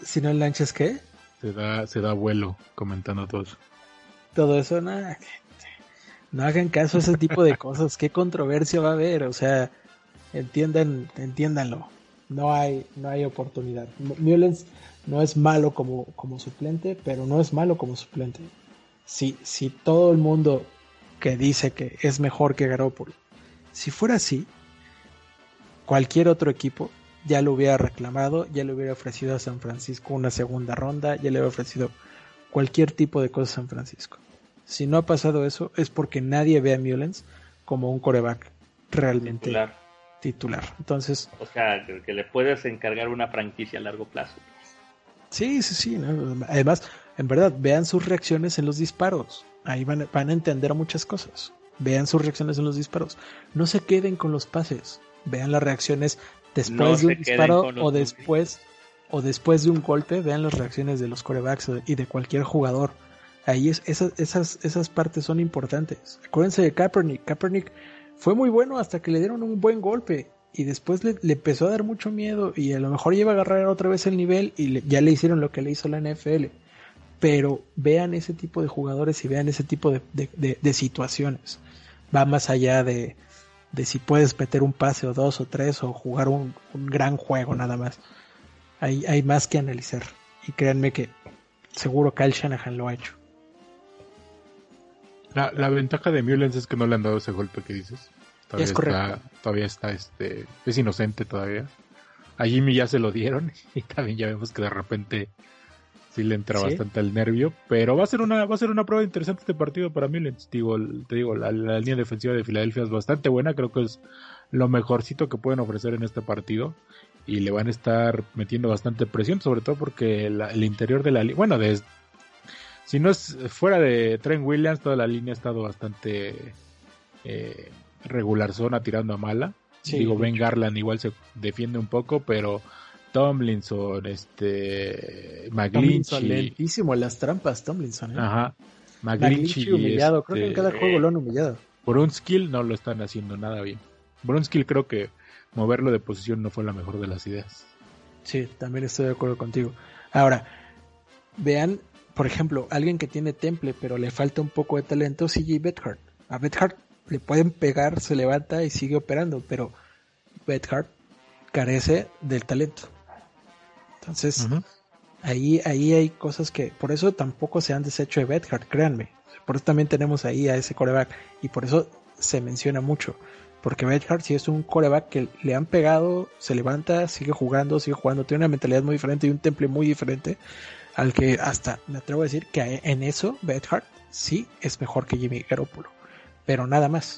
Si no enganchas, ¿qué? Se da vuelo comentando todo eso. Todo eso, nada. No hagan caso a ese tipo de cosas. ¿Qué controversia va a haber? O sea, entiéndanlo. No hay oportunidad. Mullens no es malo como suplente, pero no es malo como suplente. Si todo el mundo que dice que es mejor que Garoppolo, si fuera así, cualquier otro equipo ya lo hubiera reclamado, ya le hubiera ofrecido a San Francisco una segunda ronda, ya le hubiera ofrecido cualquier tipo de cosa a San Francisco. Si no ha pasado eso, es porque nadie ve a Mullens como un quarterback realmente titular. Entonces, o sea, que le puedes encargar una franquicia a largo plazo. Sí, ¿no? Además, en verdad, vean sus reacciones en los disparos. Ahí van a entender muchas cosas. Vean sus reacciones en los disparos. No se queden con los pases. Vean las reacciones después de un disparo o después de un golpe. Vean las reacciones de los quarterbacks y de cualquier jugador. Ahí esas partes son importantes. Acuérdense de Kaepernick. Kaepernick fue muy bueno hasta que le dieron un buen golpe. Y después le empezó a dar mucho miedo. Y a lo mejor iba a agarrar otra vez el nivel. Y ya le hicieron lo que le hizo la NFL. Pero vean ese tipo de jugadores y vean ese tipo de situaciones. Va más allá de si puedes meter un pase o dos o tres o jugar un gran juego nada más. Hay más que analizar. Y créanme que seguro Kyle Shanahan lo ha hecho. La ventaja de Mullens es que no le han dado ese golpe que dices. Es correcto. Todavía está, es inocente todavía. A Jimmy ya se lo dieron y también ya vemos que de repente sí le entra bastante el nervio, pero va a ser una prueba interesante este partido para Mullens. Te digo, la línea defensiva de Filadelfia es bastante buena, creo que es lo mejorcito que pueden ofrecer en este partido y le van a estar metiendo bastante presión, sobre todo porque el interior de la línea, si no es fuera de Trent Williams, toda la línea ha estado bastante regular zona, tirando a mala. Sí, digo, Ben Garland igual se defiende un poco, pero Tomlinson, McGlinchey, lentísimo en las trampas, Tomlinson. Ajá. McGlinchey humillado, creo que en cada juego lo han humillado. Brunskill no lo están haciendo nada bien. Brunskill creo que moverlo de posición no fue la mejor de las ideas. Sí, también estoy de acuerdo contigo. Ahora, vean, por ejemplo, alguien que tiene temple, pero le falta un poco de talento, CJ Beathard. A Beathard le pueden pegar, se levanta y sigue operando, pero Beathard carece del talento. Entonces, ahí hay cosas que, por eso tampoco se han deshecho de Beathard, créanme. Por eso también tenemos ahí a ese quarterback, y por eso se menciona mucho. Porque Beathard sí es un quarterback que le han pegado, se levanta, sigue jugando, tiene una mentalidad muy diferente y un temple muy diferente, al que hasta me atrevo a decir que en eso Beathard sí es mejor que Jimmy Garoppolo, pero nada más.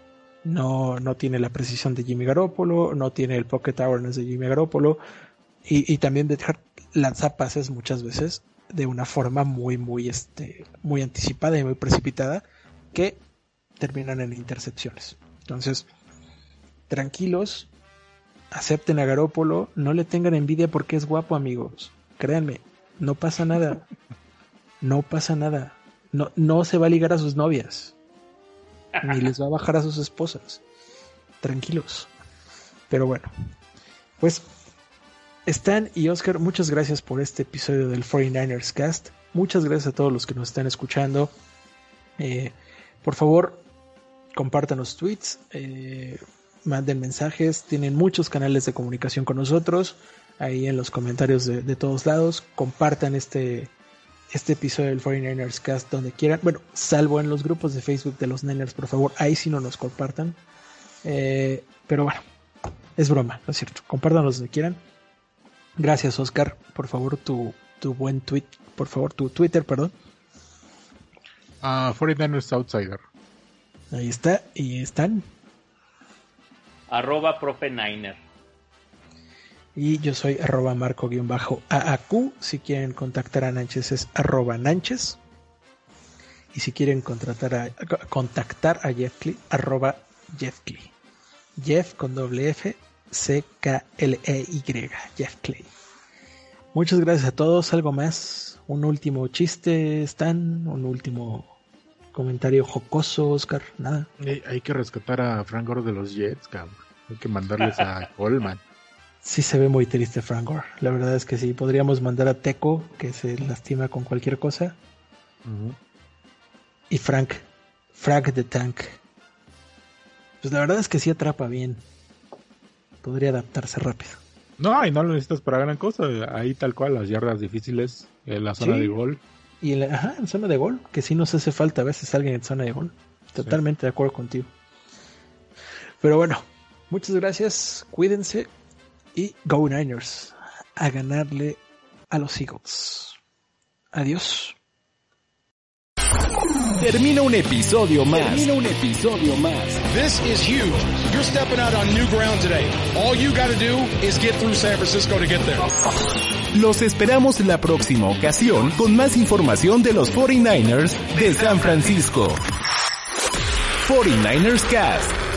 No tiene la precisión de Jimmy Garoppolo, no tiene el pocket awareness de Jimmy Garoppolo, y también Beathard lanza pases muchas veces de una forma muy anticipada y muy precipitada, que terminan en intercepciones. Entonces, tranquilos, acepten a Garoppolo, no le tengan envidia porque es guapo, amigos. Créanme, no pasa nada. No pasa nada. No se va a ligar a sus novias, ni les va a bajar a sus esposas. Tranquilos. Pero bueno, pues Stan y Oscar, muchas gracias por este episodio del 49ers Cast. Muchas gracias a todos los que nos están escuchando. Por favor, compartan los tweets, manden mensajes, tienen muchos canales de comunicación con nosotros, ahí en los comentarios de todos lados, compartan este episodio del 49ers Cast donde quieran, bueno, salvo en los grupos de Facebook de los Niners, por favor, ahí sí no nos compartan, pero bueno, es broma, ¿no es cierto? Compártanlos donde quieran. Gracias, Oscar, por favor, tu buen tweet, por favor, tu Twitter, perdón. 49ers Outsider. Ahí está, y están @profeniner. Y yo soy @marco_AAQ. Si quieren contactar a Nanches es @Nanches. Y si quieren contactar a Jeff Clay, @JeffClay. Jeff con doble F, CKLEY, Jeff Clay. Muchas gracias a todos. ¿Algo más? ¿Un último chiste, Stan? ¿Un último comentario jocoso, Oscar? Nada. Hay que rescatar a Frank Gore de los Jets, cabrón. Hay que mandarles a Coleman. Sí se ve muy triste Frank Gore. La verdad es que sí. Podríamos mandar a Teco, que se lastima con cualquier cosa. Uh-huh. Y Frank the Tank. Pues la verdad es que sí atrapa bien. Podría adaptarse rápido. No, y no lo necesitas para gran cosa. Ahí tal cual, las yardas difíciles, en la zona de gol. Y en zona de gol, que sí nos hace falta a veces alguien en zona de gol. Totalmente de acuerdo contigo. Pero bueno, muchas gracias. Cuídense. Y Go Niners a ganarle a los Eagles. Adiós. Termina un episodio más. This is huge. You're stepping out on new ground today. All you got to do is get through San Francisco to get there. Los esperamos la próxima ocasión con más información de los 49ers de San Francisco. 49ers Cast.